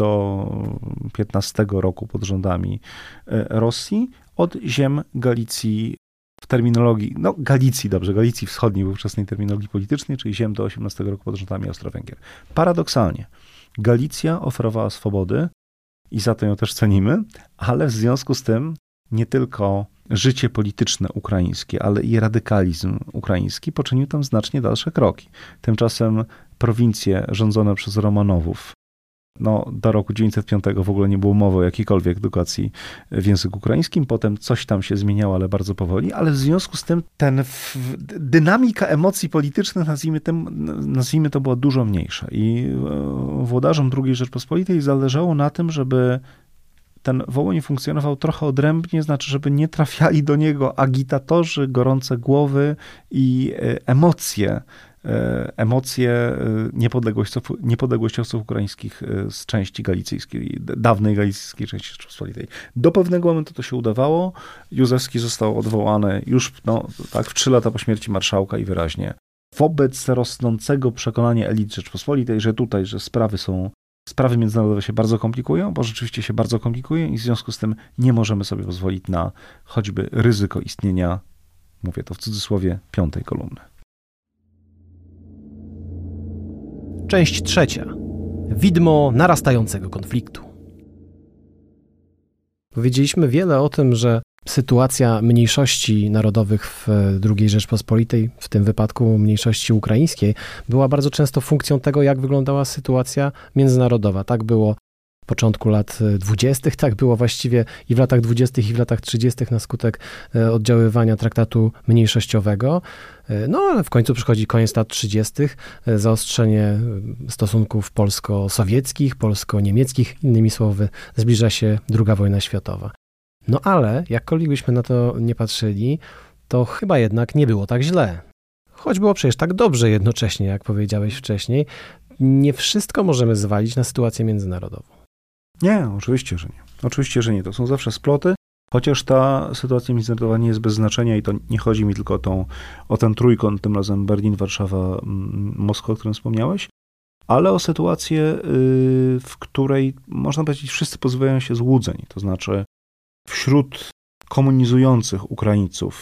Speaker 2: do 15 roku pod rządami Rosji, od ziem Galicji w terminologii, Galicji Wschodniej w ówczesnej terminologii politycznej, czyli ziem do 18 roku pod rządami Austro-Węgier. Paradoksalnie, Galicja oferowała swobody i za to ją też cenimy, ale w związku z tym nie tylko życie polityczne ukraińskie, ale i radykalizm ukraiński poczynił tam znacznie dalsze kroki. Tymczasem prowincje rządzone przez Romanowów, do roku 1905 w ogóle nie było mowy o jakiejkolwiek edukacji w języku ukraińskim. Potem coś tam się zmieniało, ale bardzo powoli. Ale w związku z tym dynamika emocji politycznych, nazwijmy to, była dużo mniejsza. I włodarzom II Rzeczpospolitej zależało na tym, żeby ten Wołyń funkcjonował trochę odrębnie, znaczy, żeby nie trafiali do niego agitatorzy, gorące głowy i emocje niepodległościowców ukraińskich z części galicyjskiej, dawnej galicyjskiej części Rzeczypospolitej. Do pewnego momentu to się udawało. Józefski został odwołany już w 3 lata po śmierci marszałka i wyraźnie wobec rosnącego przekonania elit Rzeczypospolitej, że sprawy międzynarodowe się bardzo komplikują, bo rzeczywiście się bardzo komplikują i w związku z tym nie możemy sobie pozwolić na choćby ryzyko istnienia, mówię to w cudzysłowie, 5. kolumny.
Speaker 1: Część 3. Widmo narastającego konfliktu. Powiedzieliśmy wiele o tym, że sytuacja mniejszości narodowych w II Rzeczpospolitej, w tym wypadku mniejszości ukraińskiej, była bardzo często funkcją tego, jak wyglądała sytuacja międzynarodowa. Tak było w początku lat 20., tak było właściwie i w latach 20. i w latach 30. na skutek oddziaływania traktatu mniejszościowego. Ale w końcu przychodzi koniec lat 30., zaostrzenie stosunków polsko-sowieckich, polsko-niemieckich, innymi słowy, zbliża się II wojna światowa. Ale jakkolwiek byśmy na to nie patrzyli, to chyba jednak nie było tak źle. Choć było przecież tak dobrze jednocześnie, jak powiedziałeś wcześniej, nie wszystko możemy zwalić na sytuację międzynarodową.
Speaker 2: Nie, oczywiście, że nie. Oczywiście, że nie. To są zawsze sploty, chociaż ta sytuacja międzynarodowa nie jest bez znaczenia i to nie chodzi mi tylko o ten trójkąt, tym razem Berlin, Warszawa, Moskwa, o którym wspomniałeś, ale o sytuację, w której, można powiedzieć, wszyscy pozbywają się złudzeń. To znaczy wśród komunizujących Ukraińców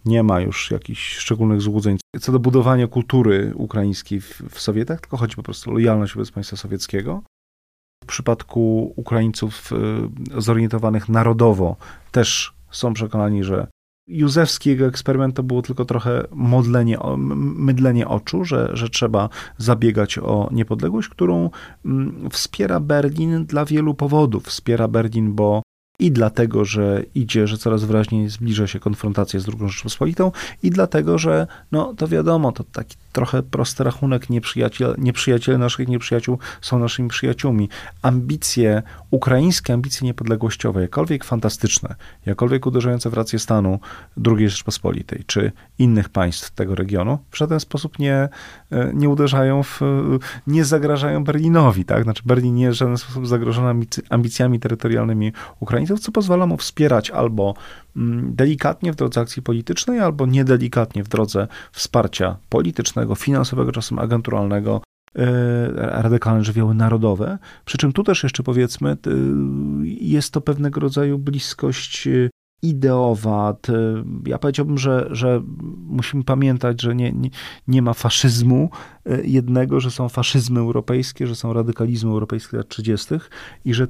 Speaker 2: Nie ma już jakichś szczególnych złudzeń co do budowania kultury ukraińskiej w Sowietach, tylko chodzi po prostu o lojalność wobec państwa sowieckiego. W przypadku Ukraińców zorientowanych narodowo też są przekonani, że Józefski jego eksperyment to było tylko trochę mydlenie oczu, że trzeba zabiegać o niepodległość, którą wspiera Berlin dla wielu powodów. Wspiera Berlin, bo i dlatego, że że coraz wyraźniej zbliża się konfrontacja z II Rzeczpospolitą, i dlatego, że no to wiadomo, to taki trochę prosty rachunek, nieprzyjaciele naszych nieprzyjaciół są naszymi przyjaciółmi. Ukraińskie ambicje niepodległościowe, jakkolwiek fantastyczne, jakkolwiek uderzające w rację stanu II Rzeczpospolitej, czy innych państw tego regionu, w żaden sposób nie uderzają nie zagrażają Berlinowi, tak? Znaczy Berlin nie jest w żaden sposób zagrożony ambicjami terytorialnymi Ukraińców, co pozwala mu wspierać albo delikatnie w drodze akcji politycznej, albo niedelikatnie w drodze wsparcia politycznego, finansowego, czasem agenturalnego, radykalne żywioły narodowe. Przy czym tu też jeszcze powiedzmy, jest to pewnego rodzaju bliskość ideowa. Ja powiedziałbym, że musimy pamiętać, że nie ma faszyzmu jednego, że są faszyzmy europejskie, że są radykalizmy europejskie lat 30. i że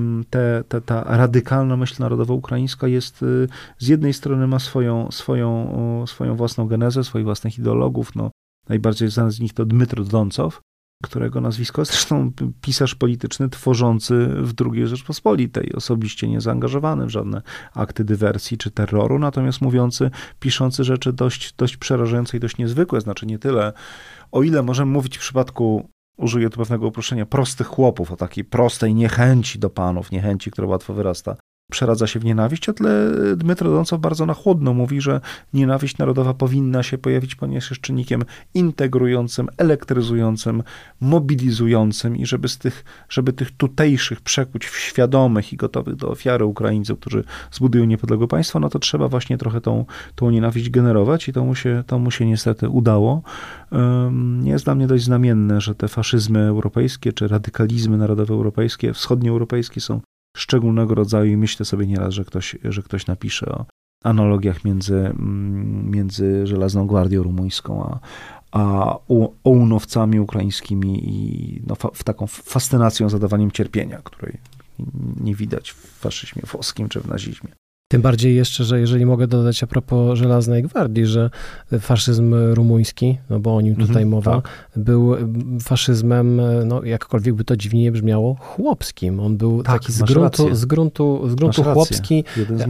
Speaker 2: ta radykalna myśl narodowo-ukraińska jest, z jednej strony ma swoją własną genezę, swoich własnych ideologów. No, najbardziej znany z nich to Dmytro Dącow, którego nazwisko jest zresztą pisarz polityczny tworzący w II Rzeczpospolitej, osobiście niezaangażowany w żadne akty dywersji czy terroru, natomiast piszący rzeczy dość przerażające i dość niezwykłe. Znaczy nie tyle, o ile możemy mówić w przypadku, użyję tu pewnego uproszczenia, prostych chłopów, o takiej prostej niechęci do panów, niechęci, która łatwo wyrasta, przeradza się w nienawiść, o tyle Dmytro Dącow bardzo na chłodno mówi, że nienawiść narodowa powinna się pojawić, ponieważ jest czynnikiem integrującym, elektryzującym, mobilizującym i żeby tych tutejszych przekuć w świadomych i gotowych do ofiary Ukraińców, którzy zbudują niepodległe państwo, no to trzeba właśnie trochę tą nienawiść generować i to mu się niestety udało. Jest dla mnie dość znamienne, że te faszyzmy europejskie, czy radykalizmy narodowe europejskie, wschodnioeuropejskie są szczególnego rodzaju i myślę sobie nieraz, że ktoś napisze o analogiach między Żelazną Gwardią Rumuńską a OUN-owcami ukraińskimi i w taką fascynacją zadawaniem cierpienia, której nie widać w faszyzmie włoskim czy w nazizmie.
Speaker 1: Tym bardziej jeszcze, że jeżeli mogę dodać a propos Żelaznej Gwardii, że faszyzm rumuński, no bo o nim tutaj mowa, tak, był faszyzmem, no jakkolwiek by to dziwnie brzmiało, chłopskim. On był taki z gruntu chłopski,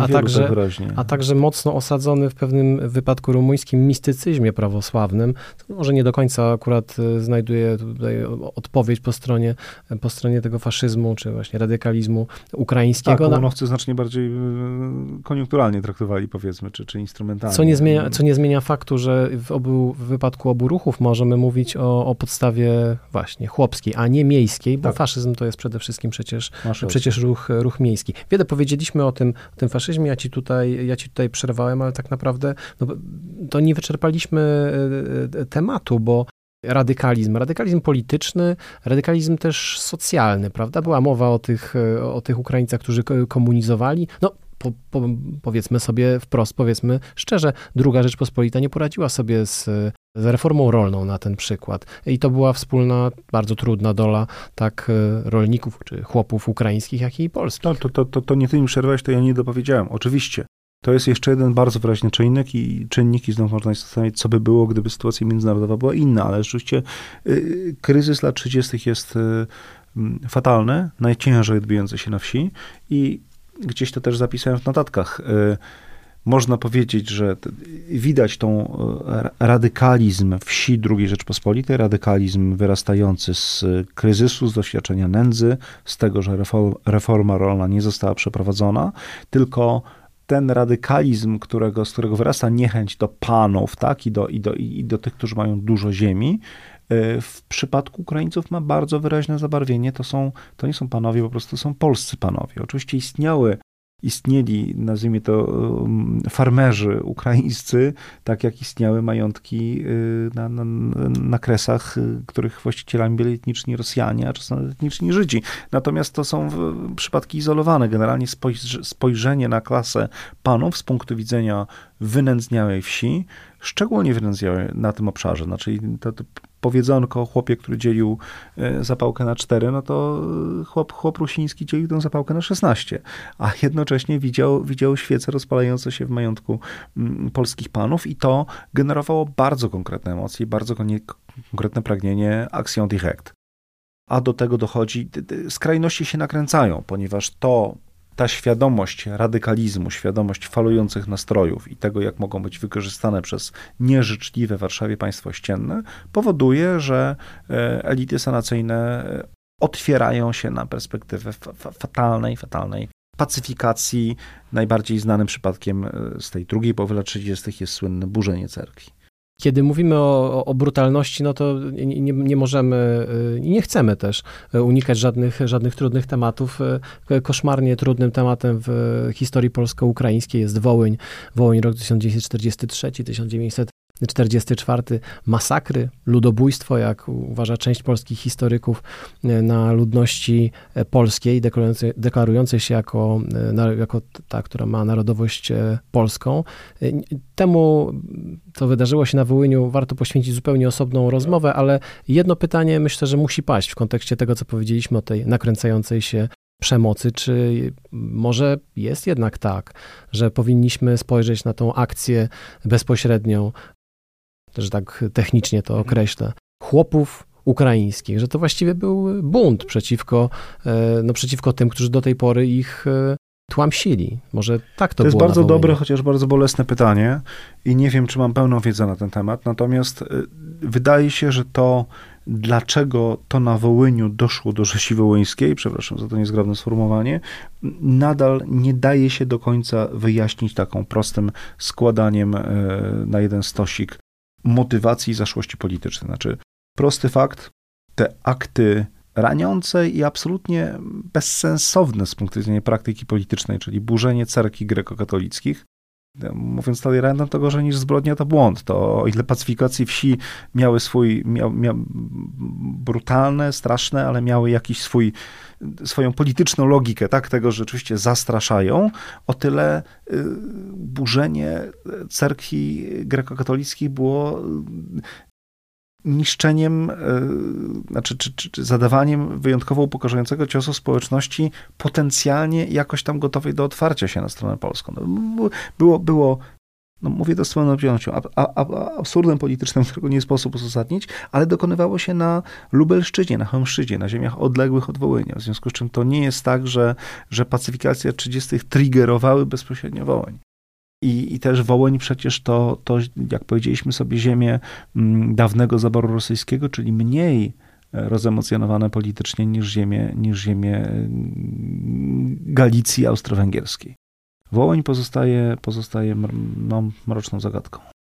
Speaker 1: a także mocno osadzony w pewnym wypadku rumuńskim mistycyzmie prawosławnym. Może nie do końca akurat znajduje tutaj odpowiedź po stronie tego faszyzmu, czy właśnie radykalizmu ukraińskiego.
Speaker 2: Tak, OUN-owcy znacznie bardziej koniunkturalnie traktowali, powiedzmy, czy instrumentalnie.
Speaker 1: Co nie zmienia faktu, że w wypadku obu ruchów możemy mówić o podstawie właśnie chłopskiej, a nie miejskiej, bo faszyzm to jest przede wszystkim przecież ruch miejski. Wiele powiedzieliśmy o tym faszyzmie, ja ci tutaj przerwałem, ale tak naprawdę to nie wyczerpaliśmy tematu, bo radykalizm polityczny, radykalizm też socjalny, prawda? Była mowa o tych Ukraińcach, którzy komunizowali. No, powiedzmy sobie wprost, powiedzmy szczerze, II Rzeczpospolita nie poradziła sobie z reformą rolną na ten przykład. I to była wspólna, bardzo trudna dola tak rolników czy chłopów ukraińskich, jak i polskich.
Speaker 2: To nie ty mi przerwałeś, to ja nie dopowiedziałem. Oczywiście. To jest jeszcze jeden bardzo wyraźny czynnik i znów można się zastanowić, co by było, gdyby sytuacja międzynarodowa była inna, ale rzeczywiście kryzys lat 30. jest fatalny, najciężej odbijający się na wsi i gdzieś to też zapisałem w notatkach. Można powiedzieć, że widać tą radykalizm wsi II Rzeczpospolitej, radykalizm wyrastający z kryzysu, z doświadczenia nędzy, z tego, że reforma rolna nie została przeprowadzona, tylko ten radykalizm, z którego wyrasta niechęć do panów, tak, i do tych, którzy mają dużo ziemi, w przypadku Ukraińców ma bardzo wyraźne zabarwienie. To nie są panowie, po prostu są polscy panowie. Oczywiście istniały istnieli, nazwijmy to, farmerzy ukraińscy, tak jak istniały majątki na Kresach, których właścicielami byli etniczni Rosjanie, a czasem etniczni Żydzi. Natomiast to są przypadki izolowane. Generalnie spojrzenie na klasę panów z punktu widzenia wynędzniałej wsi, szczególnie wynędzniałej na tym obszarze. Znaczy to powiedzonko o chłopie, który dzielił zapałkę na 4, no to chłop rusiński dzielił tę zapałkę na 16, a jednocześnie widział świece rozpalające się w majątku polskich panów i to generowało bardzo konkretne emocje, bardzo konkretne pragnienie action direct. A do tego dochodzi, skrajności się nakręcają, ponieważ ta świadomość radykalizmu, świadomość falujących nastrojów i tego, jak mogą być wykorzystane przez nieżyczliwe w Warszawie państwo ościenne, powoduje, że elity sanacyjne otwierają się na perspektywę fatalnej pacyfikacji. Najbardziej znanym przypadkiem z tej drugiej połowy lat 30. jest słynne burzenie cerkwi.
Speaker 1: Kiedy mówimy o brutalności, no to nie możemy i nie chcemy też unikać żadnych trudnych tematów. Koszmarnie trudnym tematem w historii polsko-ukraińskiej jest Wołyń rok 1943, 1944, masakry, ludobójstwo, jak uważa część polskich historyków, na ludności polskiej, deklarującej się jako ta, która ma narodowość polską. Temu, co wydarzyło się na Wołyniu, warto poświęcić zupełnie osobną rozmowę, ale jedno pytanie myślę, że musi paść w kontekście tego, co powiedzieliśmy o tej nakręcającej się przemocy. Czy może jest jednak tak, że powinniśmy spojrzeć na tą akcję bezpośrednią, że tak technicznie to określę, chłopów ukraińskich, że to właściwie był bunt przeciwko tym, którzy do tej pory ich tłamsili. Może tak to było.
Speaker 2: To jest bardzo dobre, chociaż bardzo bolesne pytanie i nie wiem, czy mam pełną wiedzę na ten temat, natomiast wydaje się, że dlaczego to na Wołyniu doszło do rzezi wołyńskiej, przepraszam za to niezgrabne sformułowanie, nadal nie daje się do końca wyjaśnić taką prostym składaniem na jeden stosik motywacji i zaszłości politycznej. Znaczy, prosty fakt, te akty raniące i absolutnie bezsensowne z punktu widzenia praktyki politycznej, czyli burzenie cerkwi grekokatolickich, mówiąc dalej random, to gorzej niż zbrodnia to błąd. To o ile pacyfikacji wsi miały brutalne, straszne, ale miały swoją polityczną logikę, tak, tego, że rzeczywiście zastraszają, o tyle burzenie cerkwi grekokatolickich było niszczeniem, czy zadawaniem wyjątkowo upokarzającego ciosu społeczności potencjalnie jakoś tam gotowej do otwarcia się na stronę polską. Było mówię to z pełną pewnością, absurdem politycznym, którego nie sposób uzasadnić, ale dokonywało się na Lubelszczyźnie, na Chełmszczyźnie, na ziemiach odległych od Wołynia. W związku z czym to nie jest tak, że pacyfikacja 30. triggerowały bezpośrednio Wołyń. I też Wołyń przecież to, jak powiedzieliśmy sobie, ziemię dawnego zaboru rosyjskiego, czyli mniej rozemocjonowane politycznie niż ziemię Galicji austro-węgierskiej. Wołyń pozostaje mroczną zagadką.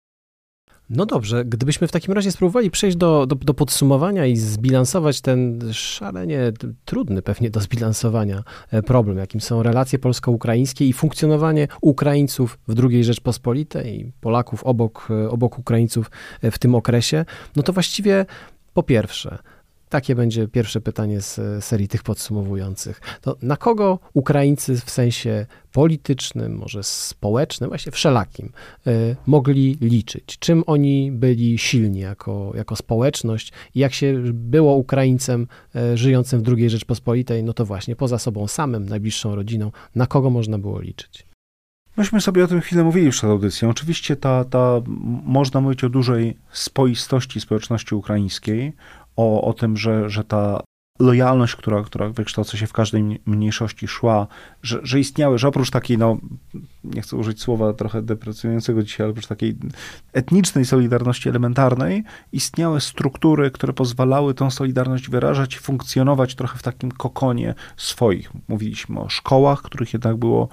Speaker 1: No dobrze, gdybyśmy w takim razie spróbowali przejść do podsumowania i zbilansować ten szalenie trudny pewnie do zbilansowania problem, jakim są relacje polsko-ukraińskie i funkcjonowanie Ukraińców w II Rzeczpospolitej i Polaków obok Ukraińców w tym okresie, no to właściwie po pierwsze, takie będzie pierwsze pytanie z serii tych podsumowujących. To na kogo Ukraińcy w sensie politycznym, może społecznym, właśnie wszelakim, mogli liczyć? Czym oni byli silni jako społeczność i jak się było Ukraińcem żyjącym w II Rzeczpospolitej, no to właśnie poza sobą samym, najbliższą rodziną, na kogo można było liczyć?
Speaker 2: Myśmy sobie o tym chwilę mówili przed audycją. Oczywiście można mówić o dużej spoistości społeczności ukraińskiej, o tym, że ta lojalność, która wykształca się w każdej mniejszości szła, że istniały, że oprócz takiej, nie chcę użyć słowa trochę deprecjonującego dzisiaj, ale oprócz takiej etnicznej solidarności elementarnej, istniały struktury, które pozwalały tą solidarność wyrażać i funkcjonować trochę w takim kokonie swoich. Mówiliśmy o szkołach, których jednak było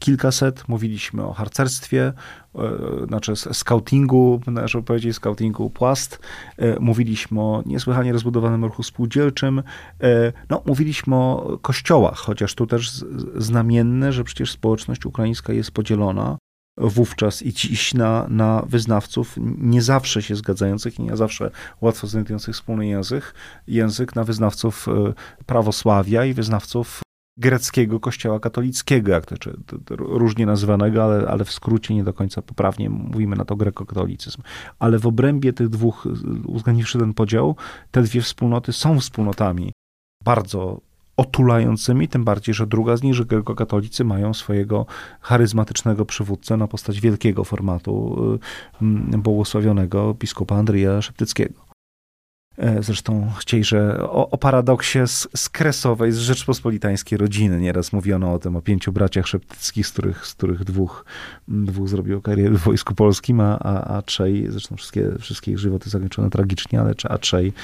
Speaker 2: kilkaset, mówiliśmy o harcerstwie, znaczy skautingu, należy powiedzieć skautingu Płast, mówiliśmy o niesłychanie rozbudowanym ruchu spółdzielczym, mówiliśmy o kościołach, chociaż tu też znamienne, że przecież społeczność ukraińska jest podzielona wówczas i dziś na wyznawców nie zawsze się zgadzających i nie zawsze łatwo znajdujących wspólny język na wyznawców prawosławia i wyznawców greckiego kościoła katolickiego, jak to różnie nazywanego, ale w skrócie nie do końca poprawnie mówimy na to grekokatolicyzm. Ale w obrębie tych dwóch, uwzględniwszy ten podział, te dwie wspólnoty są wspólnotami bardzo otulającymi, tym bardziej, że druga z nich, że grekokatolicy mają swojego charyzmatycznego przywódcę na postać wielkiego formatu błogosławionego biskupa Andrija Szeptyckiego. Zresztą chciejże o paradoksie z kresowej, z rzeczpospolitańskiej rodziny. Nieraz mówiono o tym, o 5 braciach szeptyckich, z których dwóch zrobiło karierę w Wojsku Polskim, a trzej, zresztą wszystkie ich żywoty zakończone tragicznie, a trzej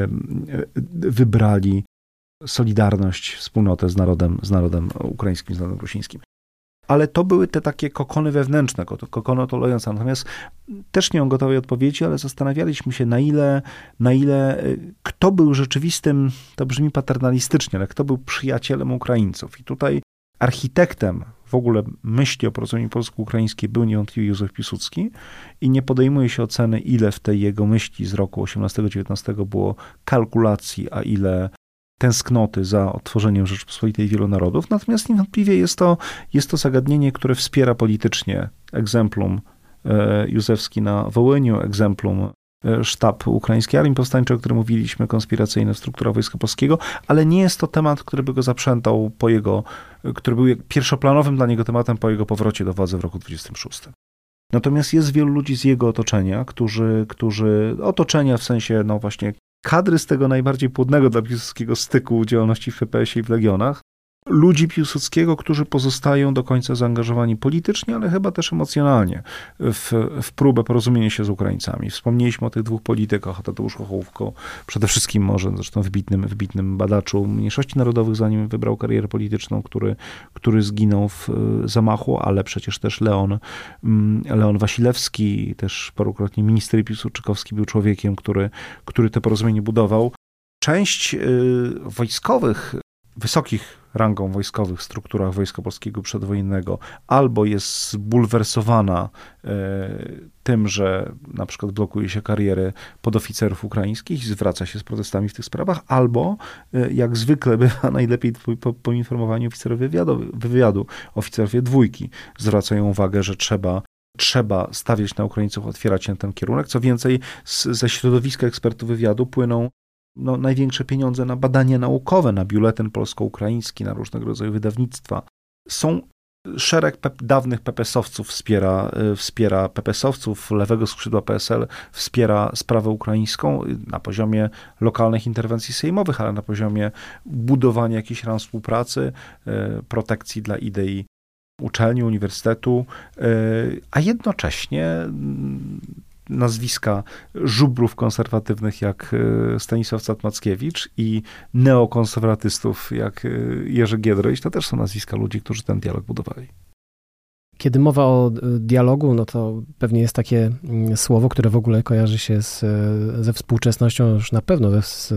Speaker 2: wybrali solidarność, wspólnotę z narodem ukraińskim, z narodem rusińskim. Ale to były te takie kokony wewnętrzne, kokony otulające. Natomiast też nie mam gotowej odpowiedzi, ale zastanawialiśmy się, na ile kto był rzeczywistym, to brzmi paternalistycznie, ale kto był przyjacielem Ukraińców. I tutaj architektem w ogóle myśli o porozumieniu polsko-ukraińskiej był niewątpliwie Józef Piłsudski i nie podejmuje się oceny, ile w tej jego myśli z roku 18-19 było kalkulacji, a ile tęsknoty za odtworzeniem Rzeczypospolitej wielu narodów. Natomiast niewątpliwie jest to zagadnienie, które wspiera politycznie egzemplum Józefski na Wołyniu, egzemplum sztab ukraińskiej Armii Powstańczej, o którym mówiliśmy, konspiracyjna struktura Wojska Polskiego, ale nie jest to temat, który by go zaprzętał który był pierwszoplanowym dla niego tematem po jego powrocie do władzy w roku 26. Natomiast jest wielu ludzi z jego otoczenia, którzy otoczenia w sensie, właśnie kadry z tego najbardziej płodnego dla Piłsudskiego styku działalności w PPS-ie i w Legionach, ludzi Piłsudskiego, którzy pozostają do końca zaangażowani politycznie, ale chyba też emocjonalnie w próbę porozumienia się z Ukraińcami. Wspomnieliśmy o tych dwóch politykach, o Tadeuszu Hołówko, przede wszystkim może, zresztą wybitnym badaczu mniejszości narodowych, zanim wybrał karierę polityczną, który zginął w zamachu, ale przecież też Leon Wasilewski, też parukrotnie minister Piłsudczykowski był człowiekiem, który to porozumienie budował. Część wojskowych, wysokich rangą wojskowych strukturach Wojska Polskiego przedwojennego albo jest zbulwersowana tym, że na przykład blokuje się karierę podoficerów ukraińskich i zwraca się z protestami w tych sprawach, albo jak zwykle bywa najlepiej poinformowani oficerowie wywiadu, oficerowie dwójki zwracają uwagę, że trzeba stawiać na Ukraińców, otwierać się na ten kierunek. Co więcej, ze środowiska ekspertów wywiadu płyną największe pieniądze na badania naukowe, na biuletyn polsko-ukraiński, na różnego rodzaju wydawnictwa. Szereg dawnych PPS-owców wspiera PPS-owców, lewego skrzydła PSL wspiera sprawę ukraińską na poziomie lokalnych interwencji sejmowych, ale na poziomie budowania jakichś ram współpracy, protekcji dla idei uczelni, uniwersytetu, a jednocześnie nazwiska żubrów konserwatywnych jak Stanisław Cat-Mackiewicz i neokonserwatystów jak Jerzy Giedroyć, to też są nazwiska ludzi, którzy ten dialog budowali.
Speaker 1: Kiedy mowa o dialogu, to pewnie jest takie słowo, które w ogóle kojarzy się ze współczesnością, już na pewno z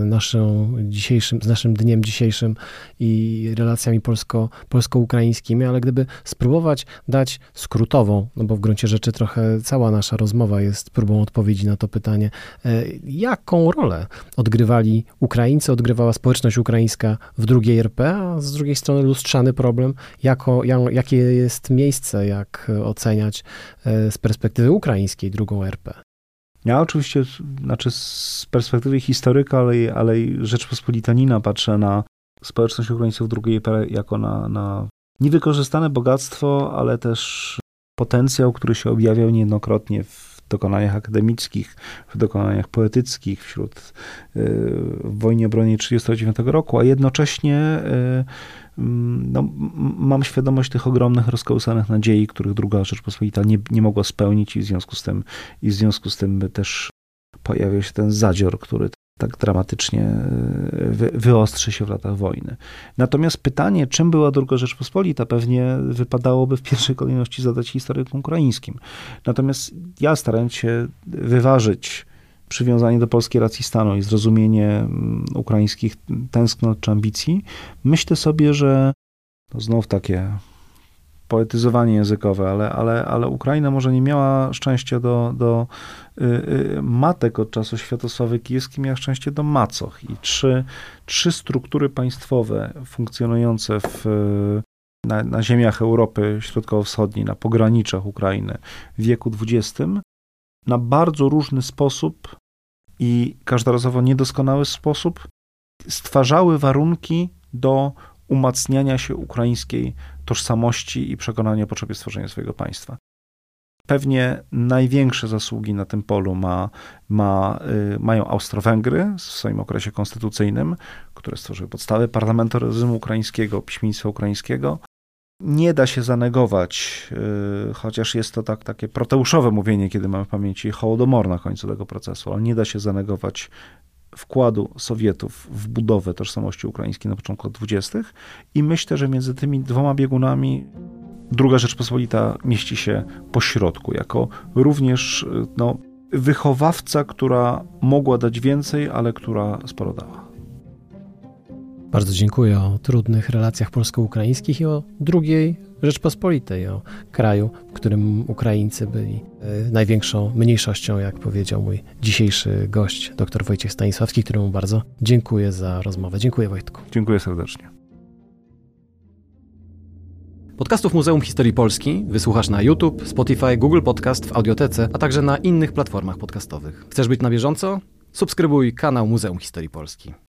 Speaker 1: naszym dniem dzisiejszym i relacjami polsko-ukraińskimi, ale gdyby spróbować dać skrótową, bo w gruncie rzeczy trochę cała nasza rozmowa jest próbą odpowiedzi na to pytanie, jaką rolę odgrywali Ukraińcy, odgrywała społeczność ukraińska w II RP, a z drugiej strony lustrzany problem, jakie jest miejsce, jak oceniać z perspektywy ukraińskiej II RP?
Speaker 2: Ja oczywiście, z perspektywy historyka, ale i Rzeczpospolitanina patrzę na społeczność Ukraińców II RP jako na niewykorzystane bogactwo, ale też potencjał, który się objawiał niejednokrotnie w dokonaniach akademickich, w dokonaniach poetyckich, w wojnie obronnej 1939 roku, a jednocześnie mam świadomość tych ogromnych, rozkołysanych nadziei, których II Rzeczpospolita nie mogła spełnić i w związku z tym też pojawił się ten zadzior, który tak dramatycznie wyostrzy się w latach wojny. Natomiast pytanie, czym była II Rzeczpospolita, pewnie wypadałoby w pierwszej kolejności zadać historykom ukraińskim. Natomiast ja, starając się wyważyć przywiązanie do polskiej racji stanu i zrozumienie ukraińskich tęsknot czy ambicji, myślę sobie, że to znów takie poetyzowanie językowe, ale Ukraina może nie miała szczęścia do matek od czasu Światosławy Kijewskiej, miała szczęście do macoch. I trzy struktury państwowe funkcjonujące na ziemiach Europy Środkowo-Wschodniej, na pograniczach Ukrainy w wieku XX, na bardzo różny sposób i każdorazowo niedoskonały sposób stwarzały warunki do umacniania się ukraińskiej tożsamości i przekonania o potrzebie stworzenia swojego państwa. Pewnie największe zasługi na tym polu mają Austro-Węgry w swoim okresie konstytucyjnym, które stworzyły podstawę parlamentaryzmu ukraińskiego, piśmiennictwa ukraińskiego. Nie da się zanegować, chociaż jest to takie proteuszowe mówienie, kiedy mamy w pamięci Hołodomor na końcu tego procesu, ale nie da się zanegować wkładu Sowietów w budowę tożsamości ukraińskiej na początku lat 20. I myślę, że między tymi dwoma biegunami II Rzeczpospolita mieści się pośrodku, jako również wychowawca, która mogła dać więcej, ale która sporo dała.
Speaker 1: Bardzo dziękuję o trudnych relacjach polsko-ukraińskich i o II Rzeczpospolitej, o kraju, w którym Ukraińcy byli największą mniejszością, jak powiedział mój dzisiejszy gość, dr Wojciech Stanisławski, któremu bardzo dziękuję za rozmowę. Dziękuję, Wojtku.
Speaker 2: Dziękuję serdecznie.
Speaker 1: Podcastów Muzeum Historii Polski wysłuchasz na YouTube, Spotify, Google Podcast, w Audiotece, a także na innych platformach podcastowych. Chcesz być na bieżąco? Subskrybuj kanał Muzeum Historii Polski.